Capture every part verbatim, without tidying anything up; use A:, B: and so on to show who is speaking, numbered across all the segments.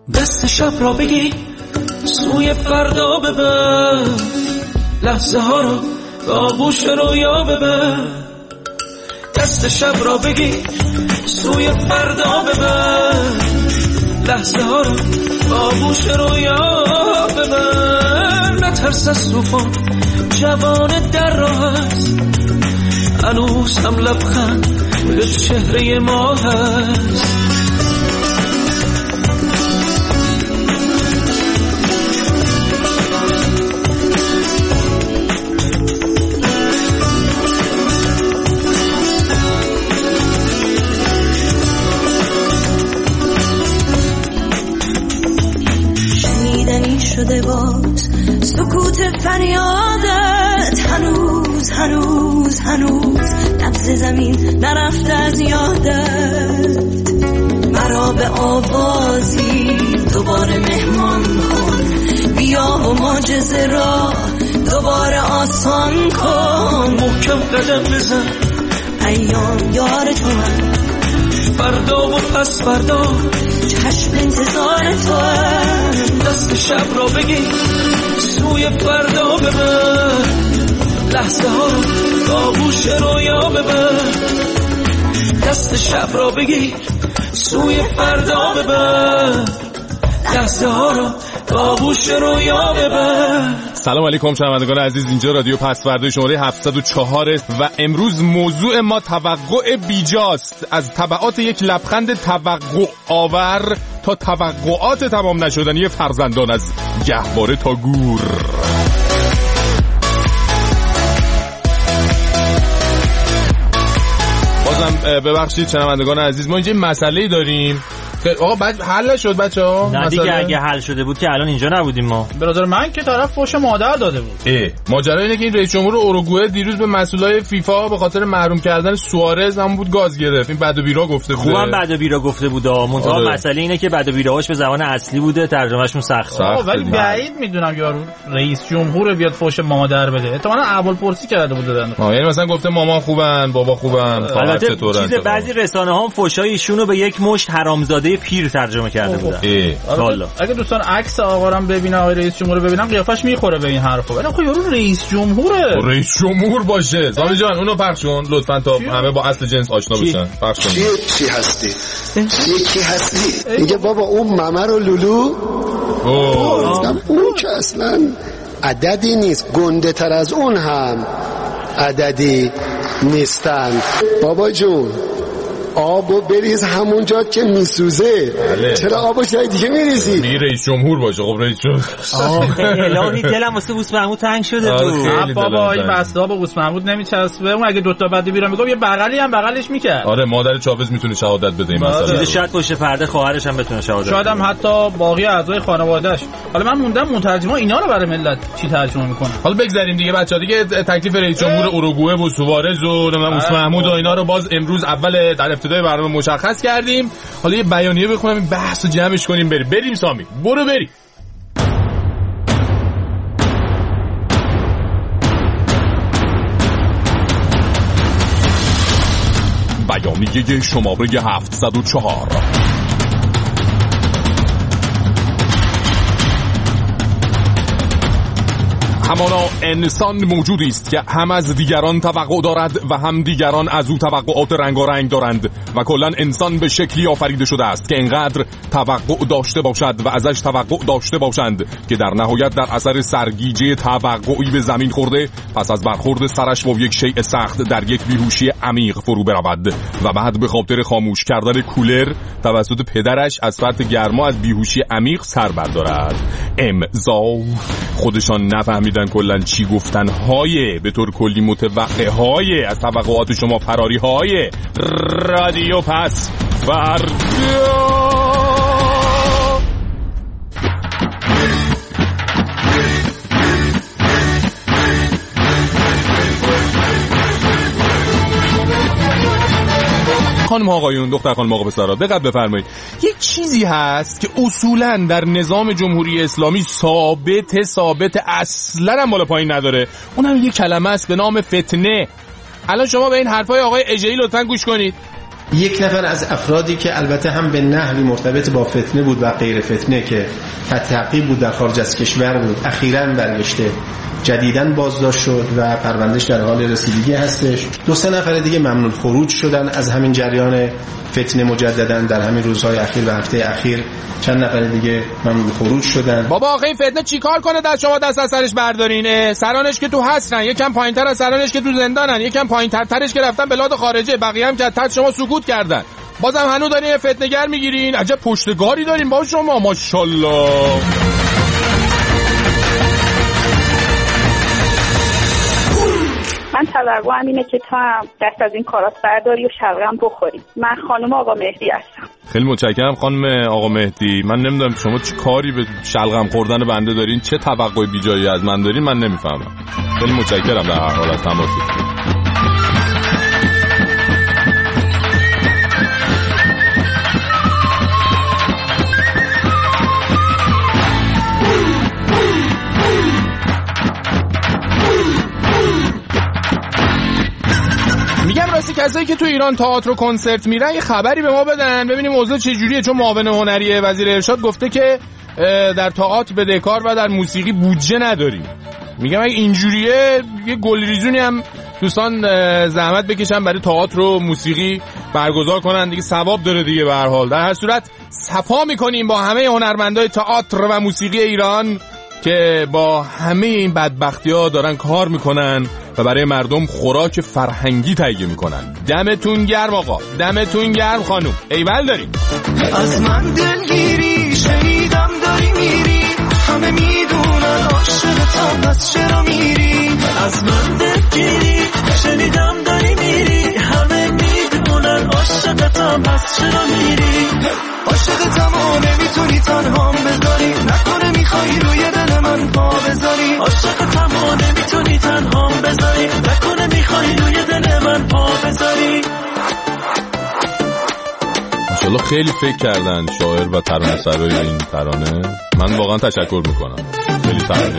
A: دست شب را بگی سوی فردا ببر، لحظه ها رو به آغوش رویا ببر. دست شب را بگی سوی فردا ببر، لحظه ها رو به آغوش رویا ببر. نترس از طوفان، جوان در راه است، هنوز هم لبخند به چهره ما هست.
B: شده باز سکوت فریادت، هنوز هنوز هنوز نبض زمین نرفته از یادت. مرا به آوازی دوباره مهمان کن، بیا و معجزه را دوباره آسان کن.
A: محکم قدم بزن،
B: ایام یار تو هم،
A: فردا و پس فردا
B: چشم انتظار تو هم.
A: دست شب را بگی سوی فردا ببر، لحظه ها رو به آغوش رویا ببر. دست شب را بگی سوی فردا ببر، لحظه ها رو به آغوش رویا ببر.
C: سلام علیکم شنوندگان عزیز، اینجا رادیو پس‌فردای شماره هفتصد و چهار و امروز موضوع ما توقع بیجاست. از تبعات یک لبخند توقع آور تا توقعات تمام نشدنی فرزندان، از گهواره تا گور. بازم ببخشید شنوندگان عزیز، ما اینجا مسئله‌ای داریم. آقا بعد حل شد بچه‌ها؟
D: نه دیگه، اگه حل شده بود که الان اینجا نبودیم ما.
E: برادر من که طرف فوش مادر داده بود.
C: اه ماجرا اینه که این رئیس جمهور اوروگوئه دیروز به مسئولای فیفا به خاطر محروم کردن سوارز هم بود گاز گرفت. این بد و بیرا گفته بوده.
D: خوبم بد و بیرا گفته بوده. منتها آره. مسئله اینه که بد و بیراهاش به زبان اصلی بوده، ترجمهشون سخت.
E: آقا ولی بعید میدونم یارو رئیس جمهور بیاد فوش مادر بده. احتمالاً احوالپرسی کرده بود دادن.
C: آ یعنی مثلا گفته مامان خوبن، بابا خوبن،
D: البته چیز بعضی رسانه‌ها فوشای ایشونو به یک مشت حرامزاده پیر ترجمه کرده بودن.
E: والا اگه دوستان عکس آقا رو ببینن، آقای رئیس جمهور رو ببینن، قیافش میخوره به این حرفا. ولی خب یارو رئیس جمهوره.
C: رئیس جمهور باشه. زامی جان اونو پخشون لطفاً تا همه با اصل جنس آشنا بشن. پخشون.
F: چی چی هستی؟ چی هستی؟ میگه بابا اون ممر و لولو. گفتم اون که اصلا عددی نیست، گنده تر از اون هم عددی نیستن. بابا جون آبو بریز همونجا که میسوزه. بله. چرا آبو جای دیگه میریزی؟
C: میگه رئیس جمهور باشه. خب رئیس جمهور
D: الهی دلم واسه بوس محمود تنگ شده بود.
E: بابا این بسته به بوس محمود نمیچسبه. اون اگه دوتا بعد بیرا میگم یه بغلی هم بغلش میکرد.
C: آره مادر چاوز میتونه شهادت بده این
D: مسئله. چیز شاید پشت پرده خواهرش هم بتونه شهادت بده.
E: شاید هم حتی باقی اعضای خانواده‌اش. حالا من موندم مترجما اینا رو برای ملت چی ترجمه میکنن.
C: حالا بگذریم دیگه بچه‌ها، دیگه تکلیف رئیس جمهور اوروگوئه و سوارز و بوس محمود و اینا رو باز امروز اول در ابتدای برنامه مشخص کردیم. حالا یه بیانیه بخونم این بحثو جمعش کنیم بریم. بریم سامی برو بریم. بیانیه شماره هفتصد و چهار. همانا انسان موجودی است که هم از دیگران توقع دارد و هم دیگران از او توقعات رنگارنگ دارند و کلا انسان به شکلی آفریده شده است که انقدر توقع داشته باشد و ازش توقع داشته باشند که در نهایت در اثر سرگیجه توقعی به زمین خورده، پس از برخورد سرش با یک شیء سخت در یک بیهوشی عمیق فرو برود و بعد به خاطر خاموش کردن کولر توسط پدرش از فرط گرما از بیهوشی عمیق سر بردارد. امضا خودشان نفهمیدن کلن چی گفتن های به طور کلی متوقع های از توقعات شما فراری های رادیو پس فردا. خانم آقایون، دختر خانم آقا پسرا دقت بفرمایید. یک چیزی هست که اصولاً در نظام جمهوری اسلامی ثابت ثابت اصلاً هم بالا پایین نداره. اونم یک کلمه است به نام فتنه. الان شما به این حرفای آقای اجهی لطفاً گوش کنید.
G: یک نفر از افرادی که البته هم به نحوی مرتبط با فتنه بود و غیر فتنه که تحت تعقیب بود در خارج از کشور بود، اخیراً برگشته جدیداً بازداشت شد و پروندهش در حال رسیدگی هستش. دو سه نفر دیگه ممنوع خروج شدن از همین جریان فتنه مجدداً در همین روزهای اخیر و هفته اخیر. چند نفر دیگه ممنوع خروج شدن.
C: بابا آخه این فتنه چیکار کنه دست شما دست از سرش بردارینه؟ سرانش که تو هستن، یکم پایینتر از سرانش که تو زندانن، یکم پایینتر ترش که رفتن بلاد خارجه، بقیه هم که تحت شما سکوت کردن. بازم هنوز دارین فتنه‌گر میگیرین؟ عجب پشتگاری دارین با شما، ماشاءالله.
H: من توقعم اینه که تو هم دست از این کارات برداری و شلغم بخوری. من خانم آقا مهدی هستم.
C: خیلی متشکرم خانم آقا مهدی. من نمیدونم شما چه کاری به شلغم خوردن بنده دارین، چه توقع بیجایی از من دارین، من نمیفهمم. خیلی متشکرم در هر حال از تماستون. راستی کسایی که تو ایران تئاتر و کنسرت میرن یه خبری به ما بدن ببینیم موضوع چه جوریه، چون معاون هنری وزیر ارشاد گفته که در تئاتر بدهکار و در موسیقی بودجه نداریم. میگم اگه اینجوریه یه گلریزونی هم دوستان زحمت بکشن برای تئاتر و موسیقی برگزار کنن دیگه، ثواب داره دیگه. به هر حال در هر صورت صفا میکنیم با همه هنرمندای تئاتر و موسیقی ایران که با همه این بدبختی‌ها دارن کار میکنن و برای مردم خوراک فرهنگی تهیه میکنن. دمتون گرم آقا، دمتون گرم خانوم، ایول داریم.
A: از من دلگیری شنیدم داری میری، همه میدونن عاشقتم پس چرا میری. از من دلگیری شنیدم داری میری، همه میدونن عاشقتم پس چرا میری. عاشقتم و نمیتونی تنهام بذاری، نکنه میخوای روی دل من پا بذاری. عاشقتم و نمیتونی تنهام بذاری، نکنه میخوای روی دل من پا بذاری.
C: ماشاءالله خیلی فکر کردن شاعر و ترانه سرای این ترانه. من واقعا تشکر میکنم، خیلی ترانه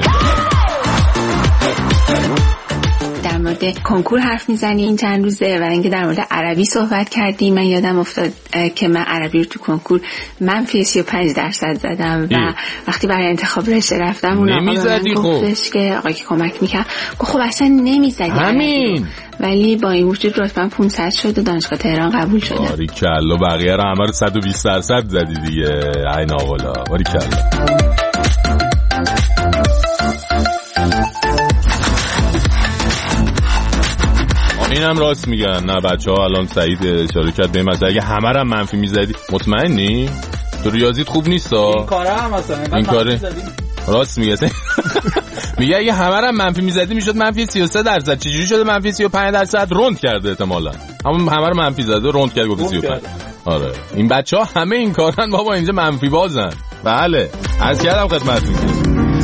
I: در مورد کنکور حرف میزنی این چند روزه و اینکه در مورد عربی صحبت کردی. من یادم افتاد که من عربی رو تو کنکور منفی سی و پنج درصد زدم و وقتی برای انتخاب رشته رفتم اون آقا به من گفتش که آقایی که کمک میکرد گفت خب اصلا نمیزدی همین، ولی با این وجود رتبه‌ام پانصد شد و دانشگاه تهران قبول شدم.
C: باریکلا، بقیه رو همه رو صد و بیست درصد زدی دیگه. عین آقلا، باریکلا. اینم راست میگن. نه بچه‌ها الان سعید اشاره کرد به مثلا اگه همه رو منفی میزدی مطمئنی؟ تو ریاضیت خوب نیستا؟
E: این کارا هم مثلا
C: این کاره راست میگه. میگه اگه همه رو منفی میزدی میشد منفی سی و سه درصد. چجوری شده منفی سی و پنج درصد؟ روند کرده احتمالاً. همون همه رو منفی زده روند کرد گفت سی و پنج. آره این بچه‌ها همه این کارن بابا، اینجا منفی بازن. بله عرض کردم خدمتتون.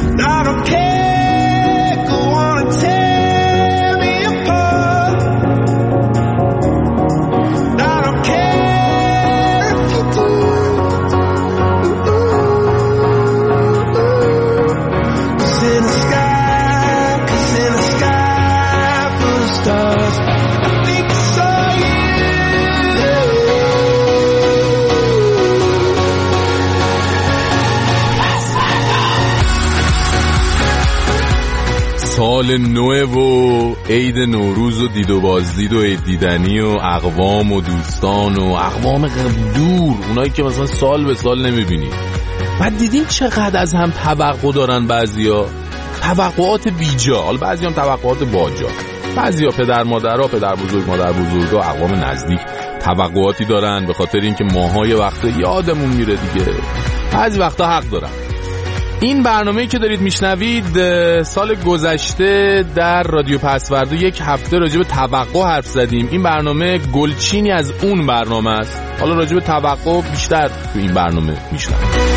C: سال نو و عید نوروز و دید و بازدید و عید دیدنی و اقوام و دوستان و اقوام دور، اونایی که مثلا سال به سال نمیبینی. بعد دیدین چقدر از هم توقع دارن بعضیا، توقعات بیجا، حالا بعضی هم توقعات باجا. بعضیا پدر مادرها، پدر بزرگ مادر بزرگا، اقوام نزدیک توقعاتی دارن به خاطر اینکه ماها یه وقتا یادمون میره دیگه. بعضی وقتا حق دارن. این برنامه‌ای که دارید میشنوید سال گذشته در رادیو پسوردا یک هفته راجع به توقع حرف زدیم. این برنامه گلچینی از اون برنامه است. حالا راجع به توقع بیشتر تو این برنامه میشنوید.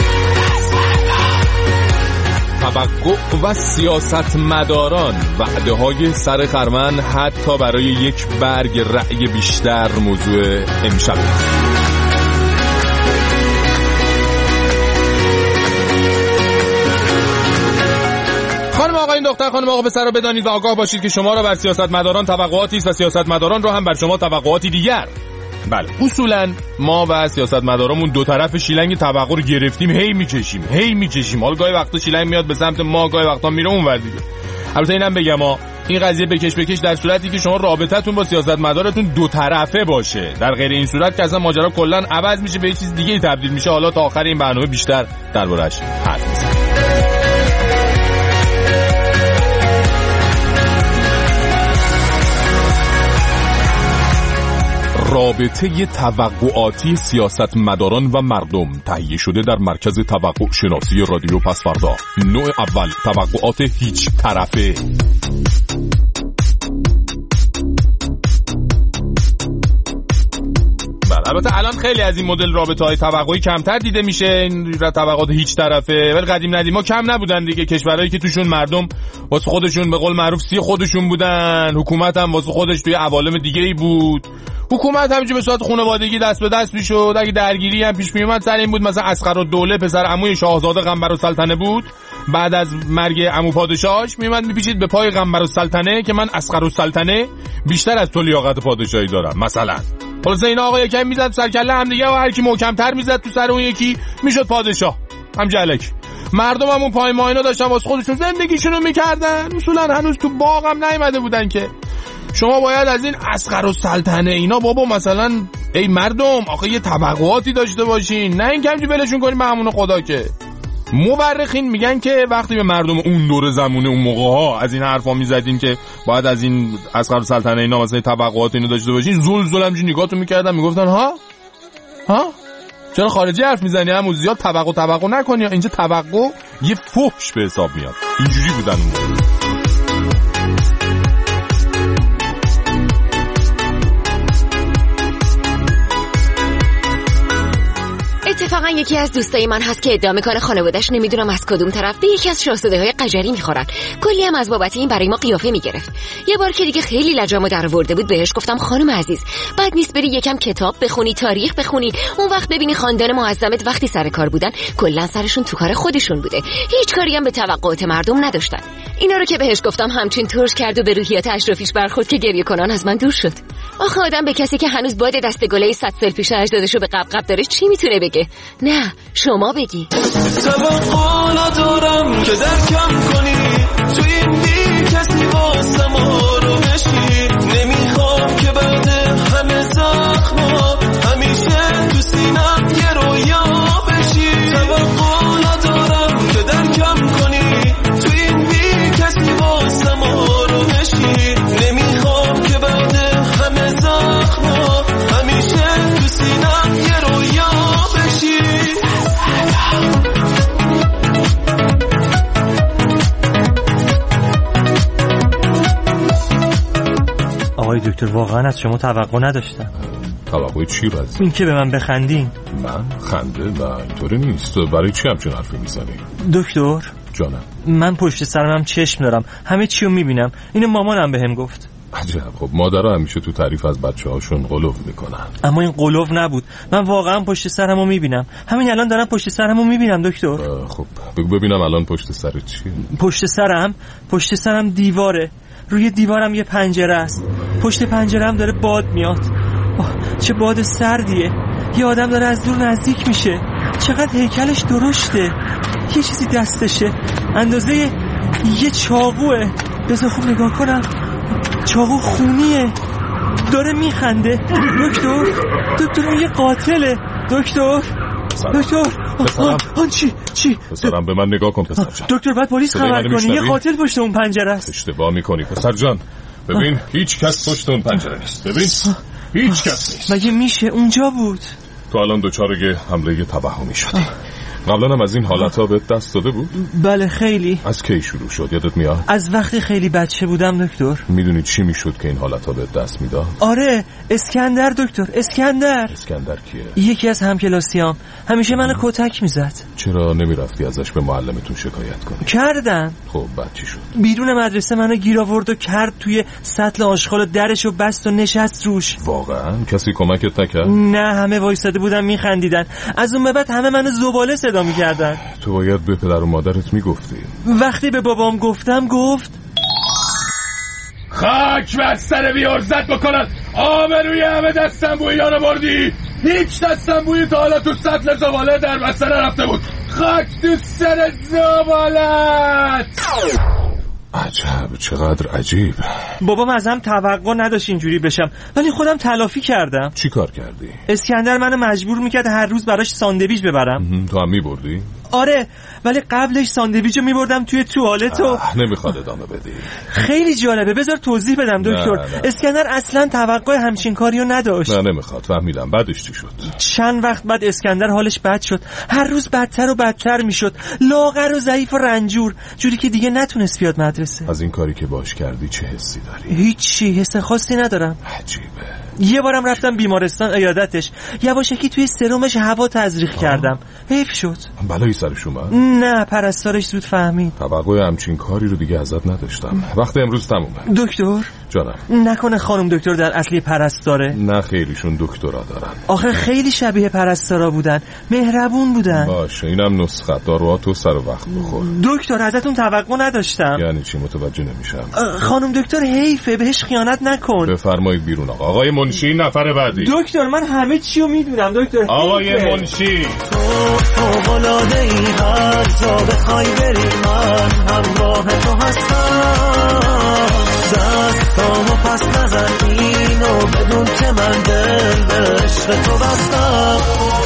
C: توقع و سیاستمداران، وعده‌های سر خرمن حتی برای یک برگ رأی بیشتر موضوع امشب. خانم آقا این دختر خانم آقا پسر رو بدانید و آگاه باشید که شما را بر سیاستمداران توقعاتی است و سیاستمداران رو هم بر شما توقعاتی دیگر. بله اصولا ما و سیاستمدارامون دو طرف شیلنگ توقع رو گرفتیم، هی میکشیم هی میکشیم حالا گاهی وقتا شیلنگ میاد به سمت ما، گاهی وقتا میره اونور دیگه. البته اینم بگم ما این قضیه بکش بکش در صورتی که شما رابطتون با سیاستمدارتون دو طرفه باشه، در غیر این صورت که اصلا ماجرا کلا عوض میشه به یه چیز دیگه تبدیل میشه. حالا تا آخر این برنامه بیشتر دربارش حرف میزنیم. رابطه توقعاتی سیاستمداران و مردم تهیه شده در مرکز توقع شناسی رادیو پسفردا. نوع اول، توقعات هیچ طرفه. البته الان خیلی از این مدل رابطه‌های توقعی کمتر دیده میشه، این توقعات هیچ طرفه، ولی قدیم ندیما کم نبودن دیگه. کشورهایی که توشون مردم واسه خودشون به قول معروف سی خودشون بودن، حکومت هم واسه خودش توی عوالم دیگه‌ای بود. حکومت همینجوری به صورت خانوادگی دست به دست میشد، اگه درگیری هم پیش میومد سر این بود مثلا اسقرالدوله پسر عموی شاهزاده قنبرالسلطنه بود، بعد از مرگ عمو پادشاهش میومد میپیچید به پای قنبرالسلطنه که من اسقرالسلطنه بیشتر از تو لیاقت پادشاهی دارم مثلا. خلاص این آقا یکم میزد سر کله هم دیگه و هر کی محکم‌تر میزد تو سر اون یکی میشد پادشاه. هم جلک مردم هم اون پای ماینا داشتن واسه خودشون زندگیشونو میکردن، اصولا هنوز تو باغ هم نیومده بودن که شما باید از این اسقرالسلطنه اینا بابا مثلا ای مردم آخه یه توقعاتی داشته باشین، نه این کمجی ولشون کنیم به همون خدا. که مورخین میگن که وقتی به مردم اون دور زمونه اون موقع ها از این حرفا میزدین که باید از این اسقرالسلطنه اینا مثلا توقعات اینو داشته باشین، زل زل همینجوری نگاهتون میکردن میگفتن ها ها چرا خارجی حرف میزنی، همون زیاد توقع توقع نکنی، اینجا توقع یه فحش به حساب میاد. اینجوری بودن اون موقع.
J: اتفاقا یکی از دوستای من هست که ادعا میکنه خانواده‌اش نمیدونم از کدوم طرف به یکی از شاهزاده‌های قجری میخورن. کلی هم از بابت این برای ما قیافه میگرفت. یه بار که دیگه خیلی لجامو درآورده بود بهش گفتم خانم عزیز بعد نیست بری یکم کتاب بخونی، تاریخ بخونی، اون وقت ببینی خاندان معظمت وقتی سر کار بودن کلا سرشون تو کار خودشون بوده، هیچ کاری هم به توقعات مردم نداشتن. اینا رو که بهش گفتم همچین ترش کرد و به روحیات اشرافیش برخورد که گریه کنان از من دور شد. آخه آدم به کسی که هنوز باد دستگله صد سال پیش اجدادشو به قبقب داره چی میتونه بگه؟ نه شما بگی.
A: توقع ندارم که درکم کنی تو این بی کسی واسه ما رو بشی، نمیخوام که بعد همه زخما همیشه تو سینم یه رویا بشی. توقع ندارم که درکم کنی تو این بی کسی واسه ما رو بشی، نمیخوام که بعد همه زخما همیشه تو سینم یه رویا بشی.
D: آقای دکتر واقعا از شما توقع نداشتم.
C: توقع چی رازی؟
D: این که به من بخندین.
C: من خنده و اینطوری نیست. برای چی همچین حرفی میزنی؟
D: دکتر
C: جانم
D: من پشت سرم هم چشم دارم، همه چی رو میبینم. اینو مامانم بهم گفت.
C: عجب. خب مادرها همیشه تو تعریف از بچه هاشون قلوف میکنن،
D: اما این قلوف نبود. من واقعا پشت سرم رو میبینم، همین الان دارم پشت سرم رو میبینم دکتر.
C: خب بگو ببینم الان پشت سر چیه؟
D: پشت سرم پشت سرم دیواره، روی دیوارم یه پنجره است، پشت پنجره هم داره باد میاد. چه باد سردیه، یه آدم داره از دور نزدیک میشه، چقدر هیکلش درشته، یه چیزی دستشه اندازه یه چاقوه. بذار خوب نگاه کنم، چاقو خونیه، داره میخنده. دکتر دکتر اون یه قاتله. دکتر دکتر آن, آن چی چی
C: پسرم به من نگاه کن پسر جان.
D: دکتر باید پلیس خبر کنی، یه قاتل پشت اون پنجره است.
C: اشتباه میکنی پسر جان. ببین هیچ کس پشت اون پنجره نیست. ببین هیچ کس نیست.
D: مگه میشه اونجا بود؟
C: تو الان دوچار یه حمله توهمی شدی. قبلا هم از این حالتها به دست داده بود؟
D: بله خیلی.
C: از کی شروع شد یادت میاد؟
D: از وقتی خیلی بچه بودم دکتر.
C: میدونی چی میشد که این حالتها به دست میداد؟
D: آره اسکندر دکتر، اسکندر.
C: اسکندر کیه؟
D: یکی از همکلاسیام، همیشه منو کتک میزد.
C: چرا نمیرفتی ازش به معلمتون شکایت کنی؟
D: کردم.
C: خب بعد چی شد؟
D: بیرون مدرسه منو گیر آورد و کرد توی سطل آشغال و درشو بست و نشست روش.
C: واقعا کسی کمکت نکرد؟
D: نه همه وایساده بودن میخندیدن. از اون به بعد همه منو زباله صدا میکردن.
C: تو باید به پدر و مادرت میگفتی.
D: وقتی به بابام گفتم گفت
C: خاک بر سر بیارزت بکنن آبروی همه دستنبویی ها رو بردی. هیچ دستنبویی تا حالا تو سطل زباله در بسته نرفته بود. خاک تو سر زبالت. عجب، چقدر عجیب.
D: بابام ازم توقع نداشت اینجوری بشم، ولی خودم تلافی کردم.
C: چی کار کردی؟
D: اسکندر منو مجبور میکرد هر روز براش ساندویچ ببرم.
C: تو هم میبردی؟
D: آره، ولی قبلش ساندویچو میبردم توی توالت و
C: نمیخواد ادامه بدی.
D: خیلی جالبه، بذار توضیح بدم دکتر. اسکندر اصلا توقع همچین کاریو نداشت.
C: نه نمیخواد، فهمیدم. بعدش چی شد؟
D: چند وقت بعد اسکندر حالش بد شد، هر روز بدتر و بدتر میشد، لاغر و ضعیف و رنجور، جوری که دیگه نتونست بیاد مدرسه.
C: از این کاری که باش کردی چه حسی داری؟
D: هیچی، حس خاصی ندارم.
C: عجیبه.
D: یه بارم رفتم بیمارستان عیادتش، یواشکی توی سرمش هوا تزریق کردم، حیف شد.
C: بلایی سرش اومد؟
D: نه، پرستارش زود فهمید.
C: توقع همچین کاری رو دیگه ازت نداشتم. وقت امروز تمومه.
D: دکتر
C: جانم.
D: نکنه خانم دکتر در اصلی پرستاره؟
C: نه خیلیشون دکترا دارن.
D: آخه خیلی شبیه پرستارا بودن، مهربون بودن.
C: باشه، اینم نسخه. داروها تو سر وقت بخور.
D: دکتر ازتون توقع نداشتم.
C: یعنی چی؟ متوجه نمیشم.
D: خانم دکتر حیفه، بهش خیانت نکن.
C: بفرمایید بیرون آقا. آقای منشی نفر بعدی.
D: دکتر من همه چیو میدونم دکتر.
C: آقای منشی.
B: تو فوق‌العاده ای، هر جا بخوای بری من همراه تو هستم. دستامو پس نزن اینو بدون که من دل به عشق تو بستم.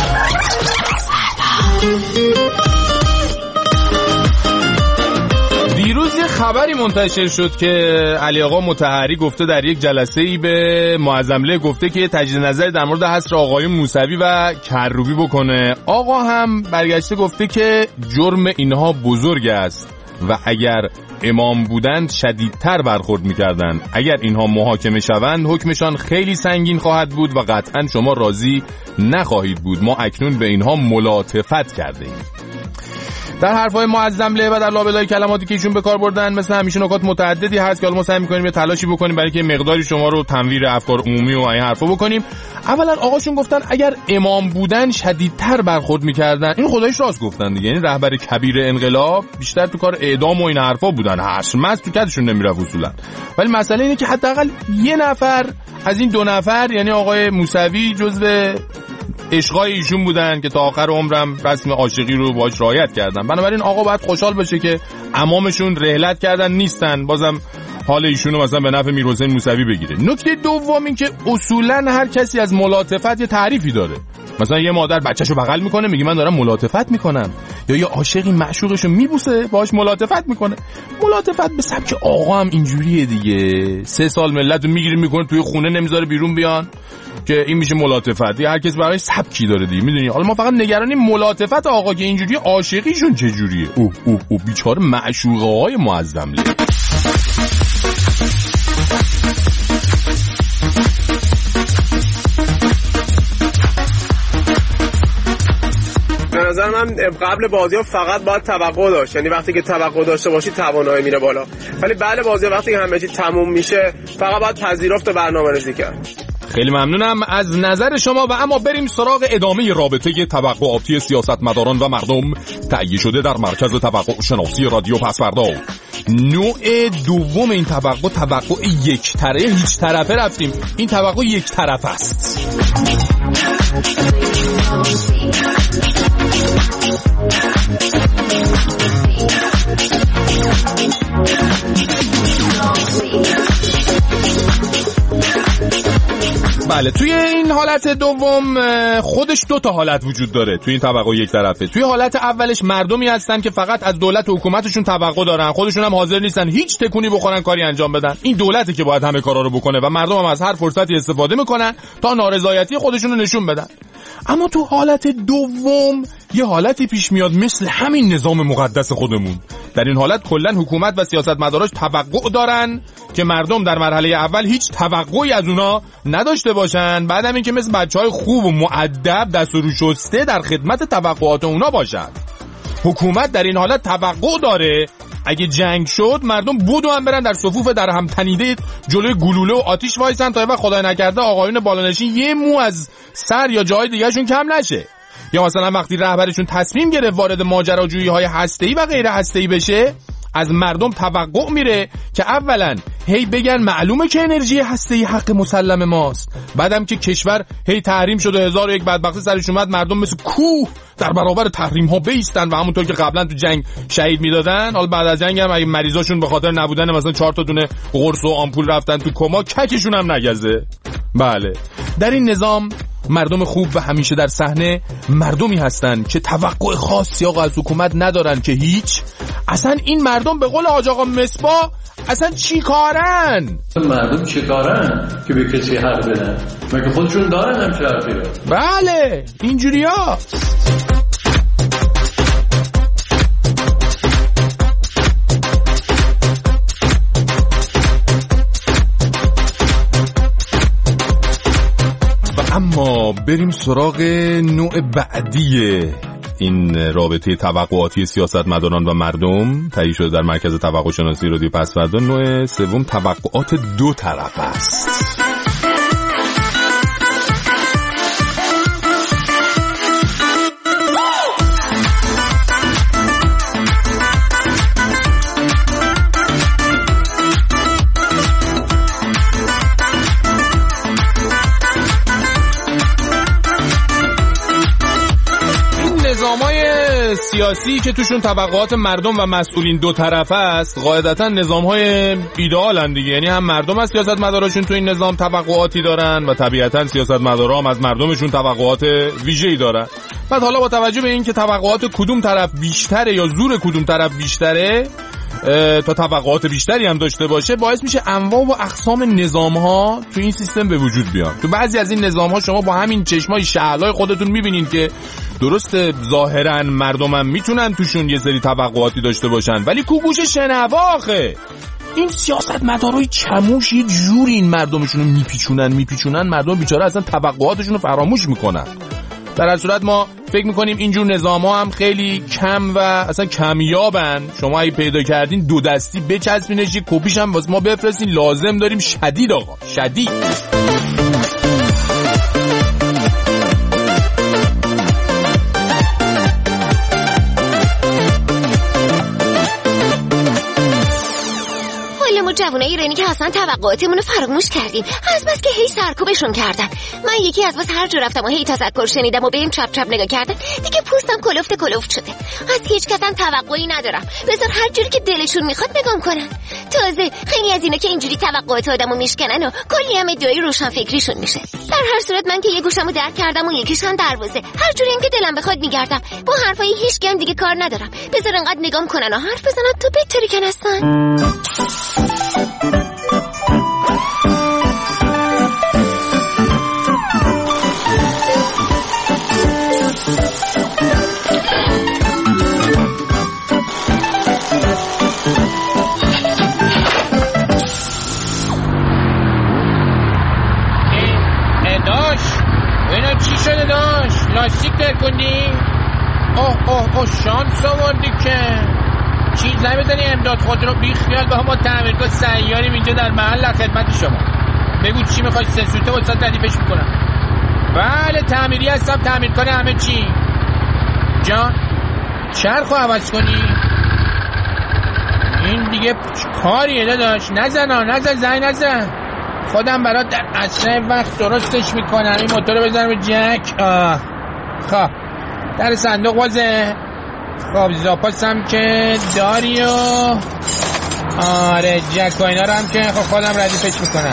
C: دیروز یه خبری منتشر شد که علی آقا مطهری گفته در یک جلسه‌ای به معظمله گفته که تجدید نظر در مورد حصر آقایون موسوی و کروبی بکنه. آقا هم برگشته گفته که جرم اینها بزرگ است و اگر امام بودند شدیدتر برخورد می‌کردند. اگر اینها محاکمه شوند حکمشان خیلی سنگین خواهد بود و قطعا شما راضی نخواهید بود. ما اکنون به اینها ملاطفت کردیم. در حرفای معظمله و در لابلای کلماتی که ایشون به کار بردن مثل همیشه نکات متعددی هست که حالا ما سعی می‌کنیم یه تلاشی بکنیم برای اینکه مقداری شما رو تنویر افکار عمومی و این حرفا بکنیم. اولا آقاشون گفتن اگر امام بودن شدیدتر برخورد می‌کردن. این خدایش راست گفتن دیگه. یعنی رهبر کبیر انقلاب بیشتر تو کار اعدام و این حرفا بودن. حشمت تو کدشون نمیره اصولا. ولی مسئله اینه که حداقل یه نفر از این دو نفر یعنی آقای موسوی جزو عشقای ایشون بودن که تا آخر عمرم رسم عاشقی رو باهاش رعایت کردن. بنابراین آقا باید خوشحال بشه که عمامشون رحلت کردن نیستن، بازم حال ایشون رو مثلا به نفع میرحسین موسوی بگیره. نکته دوم این که اصولا هر کسی از ملاطفت یه تعریفی داره. مثلا یه مادر بچه‌شو بغل میکنه میگه من دارم ملاطفت میکنم، یا یه عاشقی معشوقشو میبوسه باهاش ملاطفت میکنه. ملاطفت به سبک آقا هم اینجوریه دیگه. سه سال ملت رو میگیره میکنه توی خونه نمیذاره بیرون بیان که این میشه ملاطفت. هر کس برای سبکی داره دیگه، میدونی. حالا ما فقط نگرانیم ملاطفت آقا که اینجوری عاشقیشون چه جوریه. اوه اوه اوه بیچاره معشوقه های معظمله.
K: به نظر من قبل بازی‌ها فقط باید توقع داشت، یعنی وقتی که توقع داشته باشی توانایی میره بالا. ولی بعد بازی‌ها وقتی که همه چی تموم میشه فقط باید پذیرفت و برنامه‌ریزی کرد.
C: خیلی ممنونم از نظر شما و اما بریم سراغ ادامه رابطه توقعاتی سیاستمداران و مردم تهیه شده در مرکز توقع شناسی رادیو پسوردا. نوع دوم این توقع توقع یک طرفه، هیچ طرفه رفتیم. این توقع یک طرف است. بله، توی این حالت دوم خودش دو تا حالت وجود داره. توی این توقع یک طرفه، توی حالت اولش مردمی هستن که فقط از دولت و حکومتشون توقع دارن، خودشون هم حاضر نیستن هیچ تکونی بخورن کاری انجام بدن. این دولته که باید همه کارا رو بکنه و مردم هم از هر فرصتی استفاده میکنن تا نارضایتی خودشون رو نشون بدن. اما تو حالت دوم یه حالتی پیش میاد مثل همین نظام مقدس خودمون. در این حالت کلا حکومت و سیاستمداراش توقع دارن که مردم در مرحله اول هیچ توقعی از اونا نداشته باشن، بعدم این که مثل بچهای خوب و مؤدب دست و رو شسته در خدمت توقعات اونا باشن. حکومت در این حالت توقع داره اگه جنگ شد مردم بدو هم برن در صفوف در هم تنیده جلوی گلوله و آتیش وایسن تا وقت خدای نکرده آقایون بالانشین یه مو از سر یا جای دیگه شون کم نشه. یا مثلا وقتی رهبرشون تصمیم گرفت وارد ماجراجویی های هسته‌ای و غیر هسته‌ای بشه، از مردم توقع میره که اولا هی بگن معلومه که انرژی هسته‌ای حق مسلم ماست، بعدم که کشور هی تحریم شده، هزار و یک بدبختی سرش اومد، مردم مثل کوه در برابر تحریم ها بیستن و همونطور که قبلا تو جنگ شهید میدادن، حالا بعد از جنگ هم اگه مریضاشون به خاطر نبودن مثلا چهار تا دونه قرص و آمپول رفتن تو کما، ککشون هم نگزه. بله، در این نظام مردم خوب و همیشه در صحنه مردمی هستن که توقع خاصی آقا از حکومت ندارن که هیچ. اصلا این مردم به قول حاج آقا مصباح اصلا چی کارن؟
L: مردم چی کارن که به کسی حق بدن؟ مگه خودشون دارن هم چه حقی رو؟
C: بله اینجوری ها. اما بریم سراغ نوع بعدی این رابطه توقعاتی سیاستمداران و مردم تهیه شده در مرکز توقع شناسی رادیو پسوردا. نوع سوم توقعات دو طرف است. سیاسی که توشون طبقات مردم و مسئولین دو طرف است، قاعدتا نظام‌های ایدئالن دیگه، یعنی هم مردم از سیاستمداراشون تو این نظام توقعاتی دارن و طبیعتا سیاستمدارا هم از مردمشون توقعات ویژه‌ای دارن. بعد حالا با توجه به این که توقعات کدوم طرف بیشتره یا زور کدوم طرف بیشتره تا توقعات بیشتری هم داشته باشه، باعث میشه انواع و اقسام نظام‌ها تو این سیستم به وجود بیان. تو بعضی از این نظام‌ها شما با همین چشمای شعلای خودتون می‌بینین که درسته ظاهرا مردمم میتونن توشون یه سری توقعاتی داشته باشن، ولی کو گوش شنواخه. این سیاستمدارای چموش یه جوری این مردمشون رو میپیچونن میپیچونن مردم بیچاره اصلا توقعاتشون رو فراموش میکنن. در هر صورت ما فکر میکنیم اینجور نظام‌ها هم خیلی کم و اصلا کمیابن. شما اگه پیدا کردین دو دستی بچسبینش، یه کپیش هم واسه ما بفرستین، لازم داریم. شدید آقا، شدید.
J: جوانای ایرانی که اصلا توقعاتمون رو فراموش کردیم، از بس که هی سرکوبشون کردن. من یکی از بس هر جور رفتم و هی تذکر شنیدم و بهم چپ چپ نگاه کردن، دیگه پوستم کلفت کلفت شده. از هیچ کس هم توقعی ندارم، بذار هر جوری که دلشون میخواد نگام کنن. تازه خیلی از اینا که اینجوری توقعات آدمو میشکنن و کلی هم ادعای روشن فکریشون میشه. در هر صورت من که یه گوشمو درک کردم و یکیشم دروازه، هر جوری هم که دلم بخواد میگردم. با حرفای هیچ کم دیگه کار ندارم، بذار انقدر نگام کنن و حرف بزنن تو بهتری که هستن.
M: لاستیک درکنی؟ اوه اوه اوه شانس آوردی که چیز نمیدنی امداد خود رو بی خیال به ما تعمیرگاه سیاریم اینجا در محل خدمت شما. بگو چی میخوای؟ سنسوته و ساعت ردیفش میکنم. بله تعمیری هستم، تعمیر کنه همه چی. جان چرخو عوض کنی؟ این دیگه کاریه داداش، نزن ها نزن زنگ نزن، خودم برات در اسرع وقت درستش میکنم. این موتور رو بزنم به جک. آه خب در صندوق وازه. خب زاپاس هم که داری و آره جک و اینا رو هم که خب خودم ردیفش میکنم.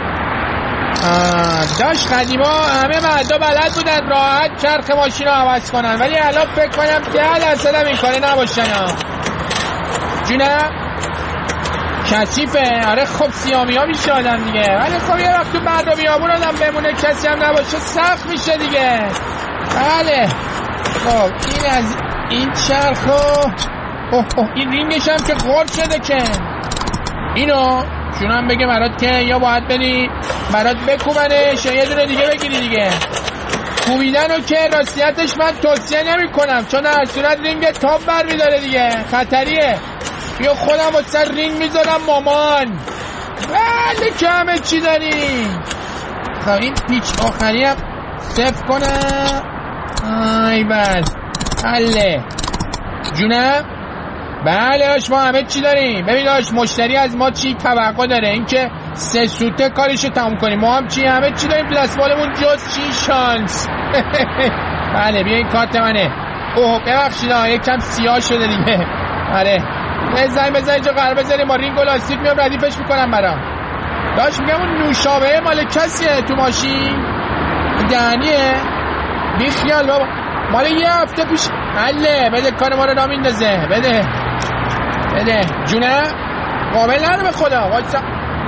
M: داشت قدیما همه مردا بلد بودن راحت چرخ ماشین رو عوض کنن، ولی الان فکر کنم ده درصد هم این کاره نباشن ها. جونم کثیفه. آره خب سیامی ها میشه آدم دیگه، ولی خب یه وقت تو مرد و بیابون آدم بمونه کسی هم نباشه سخت میشه دیگه. بله خب این از این چرخ و اوه اوه این رینگش هم که غرد شده که اینو جونم بگه برات که یا باید بری برات بکوبنش یا یه دونه دیگه بگیری دیگه. کوبیدن رو که راستیتش من توصیه نمی کنم، چون در صورت رینگ تاپ بر میداره دیگه، خطریه. یا خودم با سر رینگ میذارم مامان. بله که همه چی داری. خب این پیچ آخری هم صفر کنم. آی بس حله جونم بله داش ما همه چی داریم. ببین داش مشتری از ما چی توقع داره؟ اینکه سه سوته کارشو تموم کنیم. ما هم چی همه چی داریم دستمالمون جز چی شانس. بله بیا این کارت منه. اوه ببخشید یکم سیاه شده دیگه. آره بزنیم بزنیم اینجا قرار بذاریم ما رینگ و لاستیک میام ردیفش میکنم برام. داش میگم اون نوشابه مال کسیه تو ماشین؟ دهنیه؟ بی خیال بابا مال یه هفته پیش. حله بده کار ما رو را میندازه. بده بده جونه قابل نره به خدا. وایسا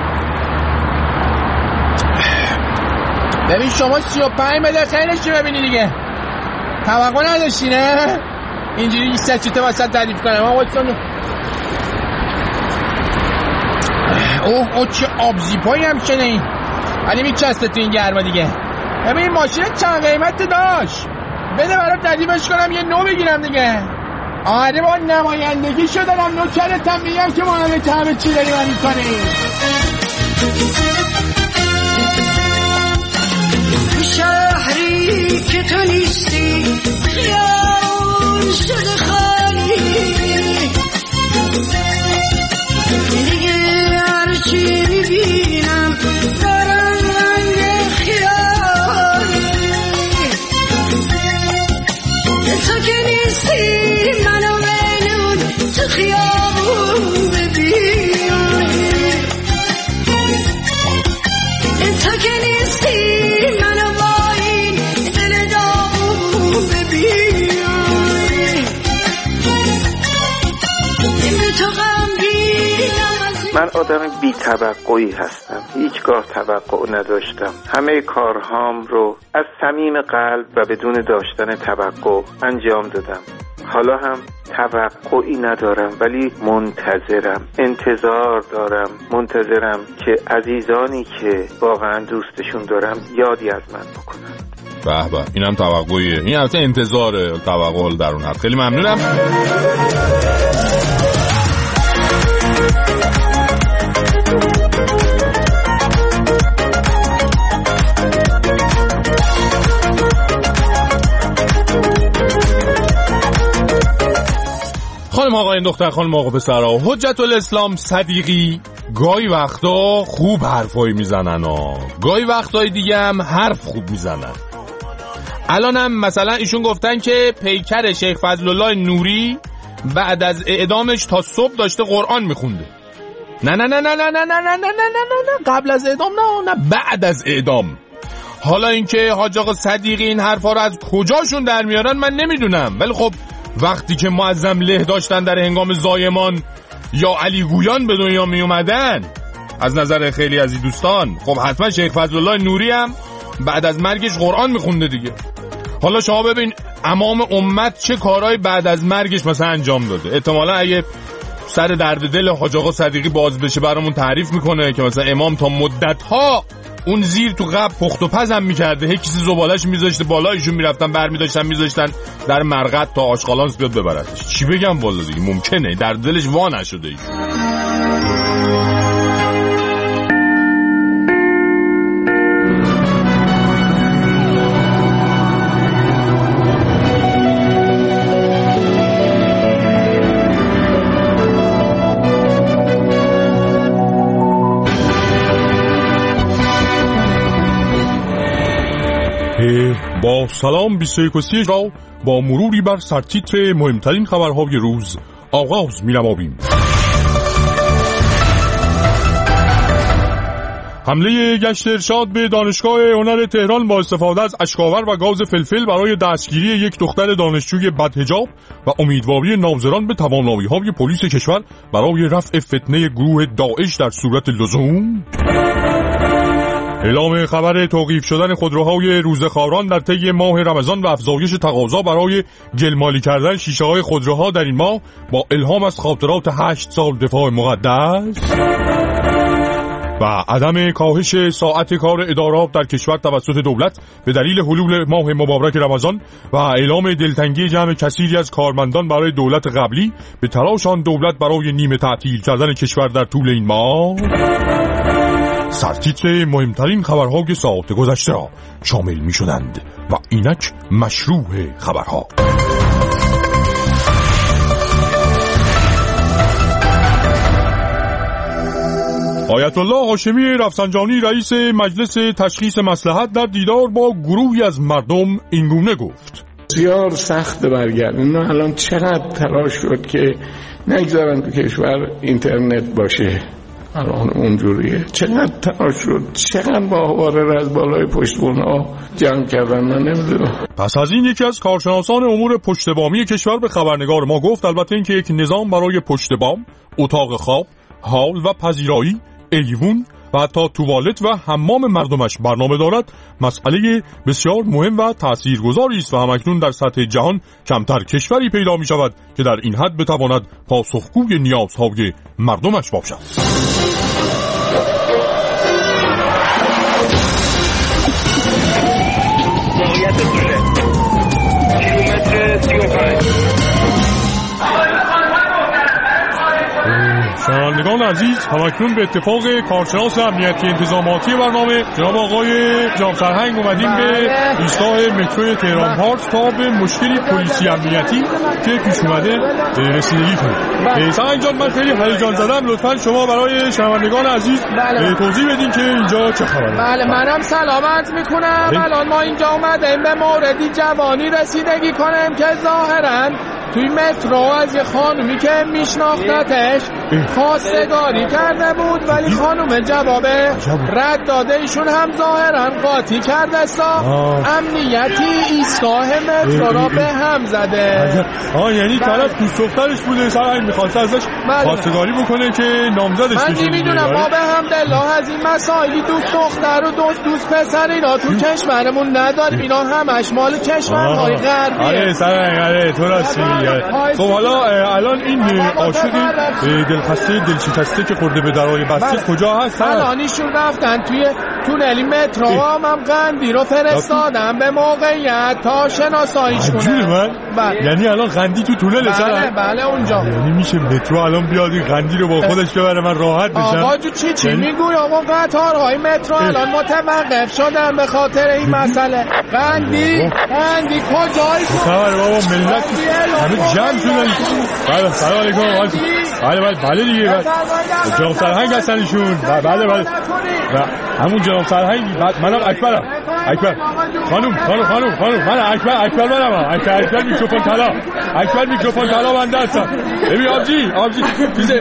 M: ببین شما سی و پنج بده خیلیش رو ببینی دیگه. توقع نداشتی نه؟ اینجوری سچته واسه تعریف کنم. وایسا اوه اوه چه آبزیپایی هم چنه این. ولی میچسته تو این گرما دیگه. ببین این ماشین چند قیمت داشت؟ بده برام ردیفش کنم یه نو بگیرم دیگه. آره با نمایندگی شدنم نوکرتم میگم که ما همه که همه چی داریم همین کنیم.
B: شهری که تو نیستی خیال شده خالی دیگه هرچی میبینم دارم رنگ خیالی تو که نیستی منو بینون تو خیابون ببین تو که نیستی منو با این دل داغون ببین به تو
N: من آدم بی توقعی هستم. هیچگاه توقع نداشتم. همه کارهام رو از صمیم قلب و بدون داشتن توقع انجام دادم. حالا هم توقعی ندارم ولی منتظرم، انتظار دارم، منتظرم که عزیزانی که واقعا دوستشون دارم یادی از من بکنن.
C: به به اینم توقعیه. این البته انتظاره، توقع در اون حد. خیلی ممنونم. خانم آقایان دختر خانم آقا پسرها، حجت الاسلام صدیقی گاهی وقتا خوب حرفایی میزنن ها، گاهی وقتای دیگه هم حرف خوب میزنن. الان هم مثلا ایشون گفتن که پیکر شیخ فضل الله نوری بعد از اعدامش تا صبح داشته قرآن میخونده. نه نه نه نه نه نه نه نه نه نه نه قبل از اعدام نه نه بعد از اعدام. حالا اینکه حاج آقا صدیقی این حرفا رو از کجاشون در میارن من نمیدونم، ولی خب وقتی که معظم له داشتن در هنگام زایمان یا علی گویان به دنیا می اومدن از نظر خیلی از این دوستان، خب حتما شیخ فضل الله نوری هم بعد از مرگش قرآن میخونده دیگه. حالا شما ببین امام امت چه کارهای بعد از مرگش مثلا انجام داده. احتمالا اگه سر درد دل حاج آقا صدیقی باز بشه برامون تعریف میکنه که مثلا امام تا مدت‌ها اون زیر تو قبر پخت و پز هم میکرده، هیچ کسی زباله‌اش میذاشته بالایشون میرفتن برمیداشتن میذاشتن در مرقد تا آشغالانس بیاد ببردش. چی بگم والا دیگه ممکنه در دلش وا نشده ایش. با سلام بیست و یک و سی را با مروری بر سرتیتر مهمترین خبرهای روز آغاز می‌نماییم. حمله گشت ارشاد به دانشگاه هنر تهران با استفاده از اشک‌آور و گاز فلفل برای دستگیری یک دختر دانشجوی بدحجاب و امیدواری ناظران به توانایی‌های پلیس کشور برای رفع فتنه گروه داعش در صورت لزوم. اعلام خبر توقیف شدن خودروهای روزخواران در طی ماه رمضان و افزایش تقاضا برای گلمالی کردن شیشه‌های خودروها در این ماه با الهام از خاطرات هشت سال دفاع مقدس. و عدم کاهش ساعت کار ادارات در کشور توسط دولت به دلیل حلول ماه مبارک رمضان و اعلام دلتنگی جمع کثیری از کارمندان برای دولت قبلی به تلاش آن دولت برای نیمه تعطیل کردن کشور در طول این ماه. سرتیتر مهمترین خبرهای ساعت گذشته را شامل می شدند و اینک مشروع خبرها.
O: آیت الله هاشمی رفسنجانی رئیس مجلس تشخیص مصلحت در دیدار با گروهی از مردم اینگونه گفت:
P: بسیار سخت برگردن. الان چقدر تلاش شد که نگذارن تو کشور اینترنت باشه، الان اونجوریه. چقدر تلاش شد، چقدر با آواره از بالای پشتبونها جمع کردن، من نمیدونم.
O: پس از این یکی از کارشناسان امور پشتبامی کشور به خبرنگار ما گفت البته اینکه یک نظام برای پشتبام، اتاق خواب، هال و پذیرایی، ایوون و حتی توالت و حمام مردمش برنامه دارد مسئله بسیار مهم و تاثیرگذاری است و همکنون در سطح جهان کمتر کشوری پیدا می شود که در این حد بتواند پاسخگوی نیازهای مردمش باشد. شنوندگان عزیز، همکنون به اتفاق کارشناس امنیتی انتظاماتی برنامه جناب آقای جناب سرهنگ اومدیم به ایستگاه مترو تهران پارس تا به مشکلی پلیسی امنیتی که پیش اومده رسیدگی کنیم. سرهنگ جان، من خیلی هیجان زدم، لطفاً شما برای شنوندگان عزیز توضیح بدین که اینجا چه خبره.
M: بله، منم سلامت میکنم. الان ما اینجا اومدیم به موردی جوانی رسیدگی کنیم که ظاهراً توی مترو از یه خانومی که میشناختتش خواستگاری کرده بود، ولی خانوم جواب رد داده. ایشون هم ظاهرا قاطی کرده سا امنیتی ایستگاه مترو را به هم زده.
O: آه یعنی طرف دوست دخترش بوده، سرهنگ میخواسته ازش خواستگاری بکنه که نامزدش بشه.
M: من نمیدونم، ما به همدلله از این مسائلی دوست دختر و دوست دوست پسر اینا تو کشورمون نداریم. اینا همش مال کشورهای غربیه.
O: آره سرهنگ، آره تو راستی. خب حالا الان این عاشق دلخسته دلشکسته که خورده به درای بسته کجا هست؟
M: الان ایشون رفتن توی تونلی مترو. هم هم قندی رو فرستادن به موقعیت تا شناساییش کنه.
O: من یعنی الان قندی تو تونل سر؟
M: بله بله اونجا.
O: یعنی میشه مترو الان بیاد این قندی رو با خودش ببره من راحت بشم؟
M: آقا جو چی چی یعنی... میگوی آقا قطارهای مترو الان متوقف شدن به خاطر این مسئله. قندی قندی کجایی تو؟
O: خبر بابا ملت همه جمع شدن. بله سلام علیکم. بله بله بله دیگه جناب سرهنگ هستن ایشون. بله بله همون جناب سرهنگ. منم اکبرم. اکبر خانم خانم خانم خانم من اکبر اکبر منم. اکبر اکبر میکروفون طلا. اکبر میکروفون طلا بنده هستم. ببین آبجی آبجی چیز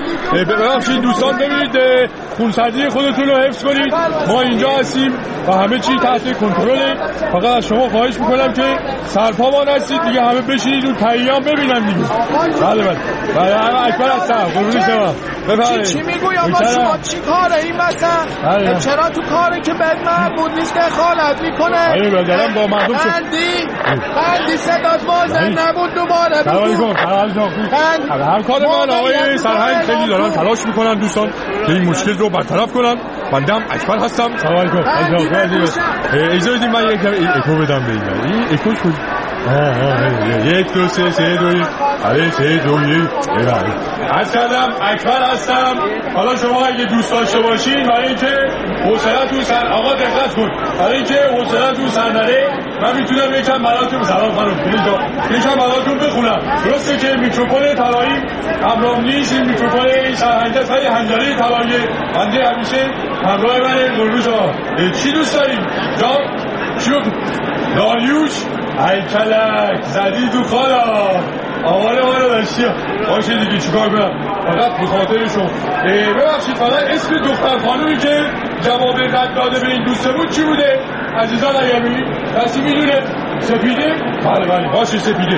O: ببخشید دوستان، ببینید خونسردی خودتون رو حفظ کنید. ما اینجا هستیم و همه چی تحت کنترله. فقط از شما خواهش میکنم که سرپا نستید دیگه، همه بشینید اون تهیام ببینم دیگه. بله بله بله اکبر هستم. قربون شما.
M: بفرمایید. چی میگوی آقا شما چی کاره این مثلا؟ چرا تو کاری که بد مربوط نیست دخالت میکنه؟
O: آره بدرم با مردم شد.
M: قندی قندی صدات واضح نبود دوباره.
O: سلام علیکم. سلام هر کار من آقای سرهنگ خیلی دارن تلاش میکنن دوستان که این مشکل رو برطرف کنن. بنده هم اکبر هستم. سلام علیکم. اجازه بدید من یک اکو بدم به این. این اکوش کن. یک دو سه سه دو یک. آره سه دو یک. عرض کردم اکبر هستم. حالا شما اگه دوست داشته باشین برای اینکه حوصله‌تون سر آقا دقت کن، برای اینکه حوصله‌تون سر نره من میتونم یکم براتون سلام خانم اینجا یکم براتون بخونم. درسته که میکروفون طلایی همراه نیست، این میکروفون این سرهنگه های حنجره طلایی بنده همیشه همراه منه. قربون شما. چی دوست داریم جان؟ چی داریوش ای کلک زدی تو خالا آماره ما رو داشتی. باشه دیگه چیکار کنم، فقط به خاطر شما. ببخشید فقط اسم دختر خانومی که جواب رد داده به این دوسته بود چی بوده عزیزان؟ اگر میگی کسی میدونه؟ سپیده؟ بله بله باشه سپیده.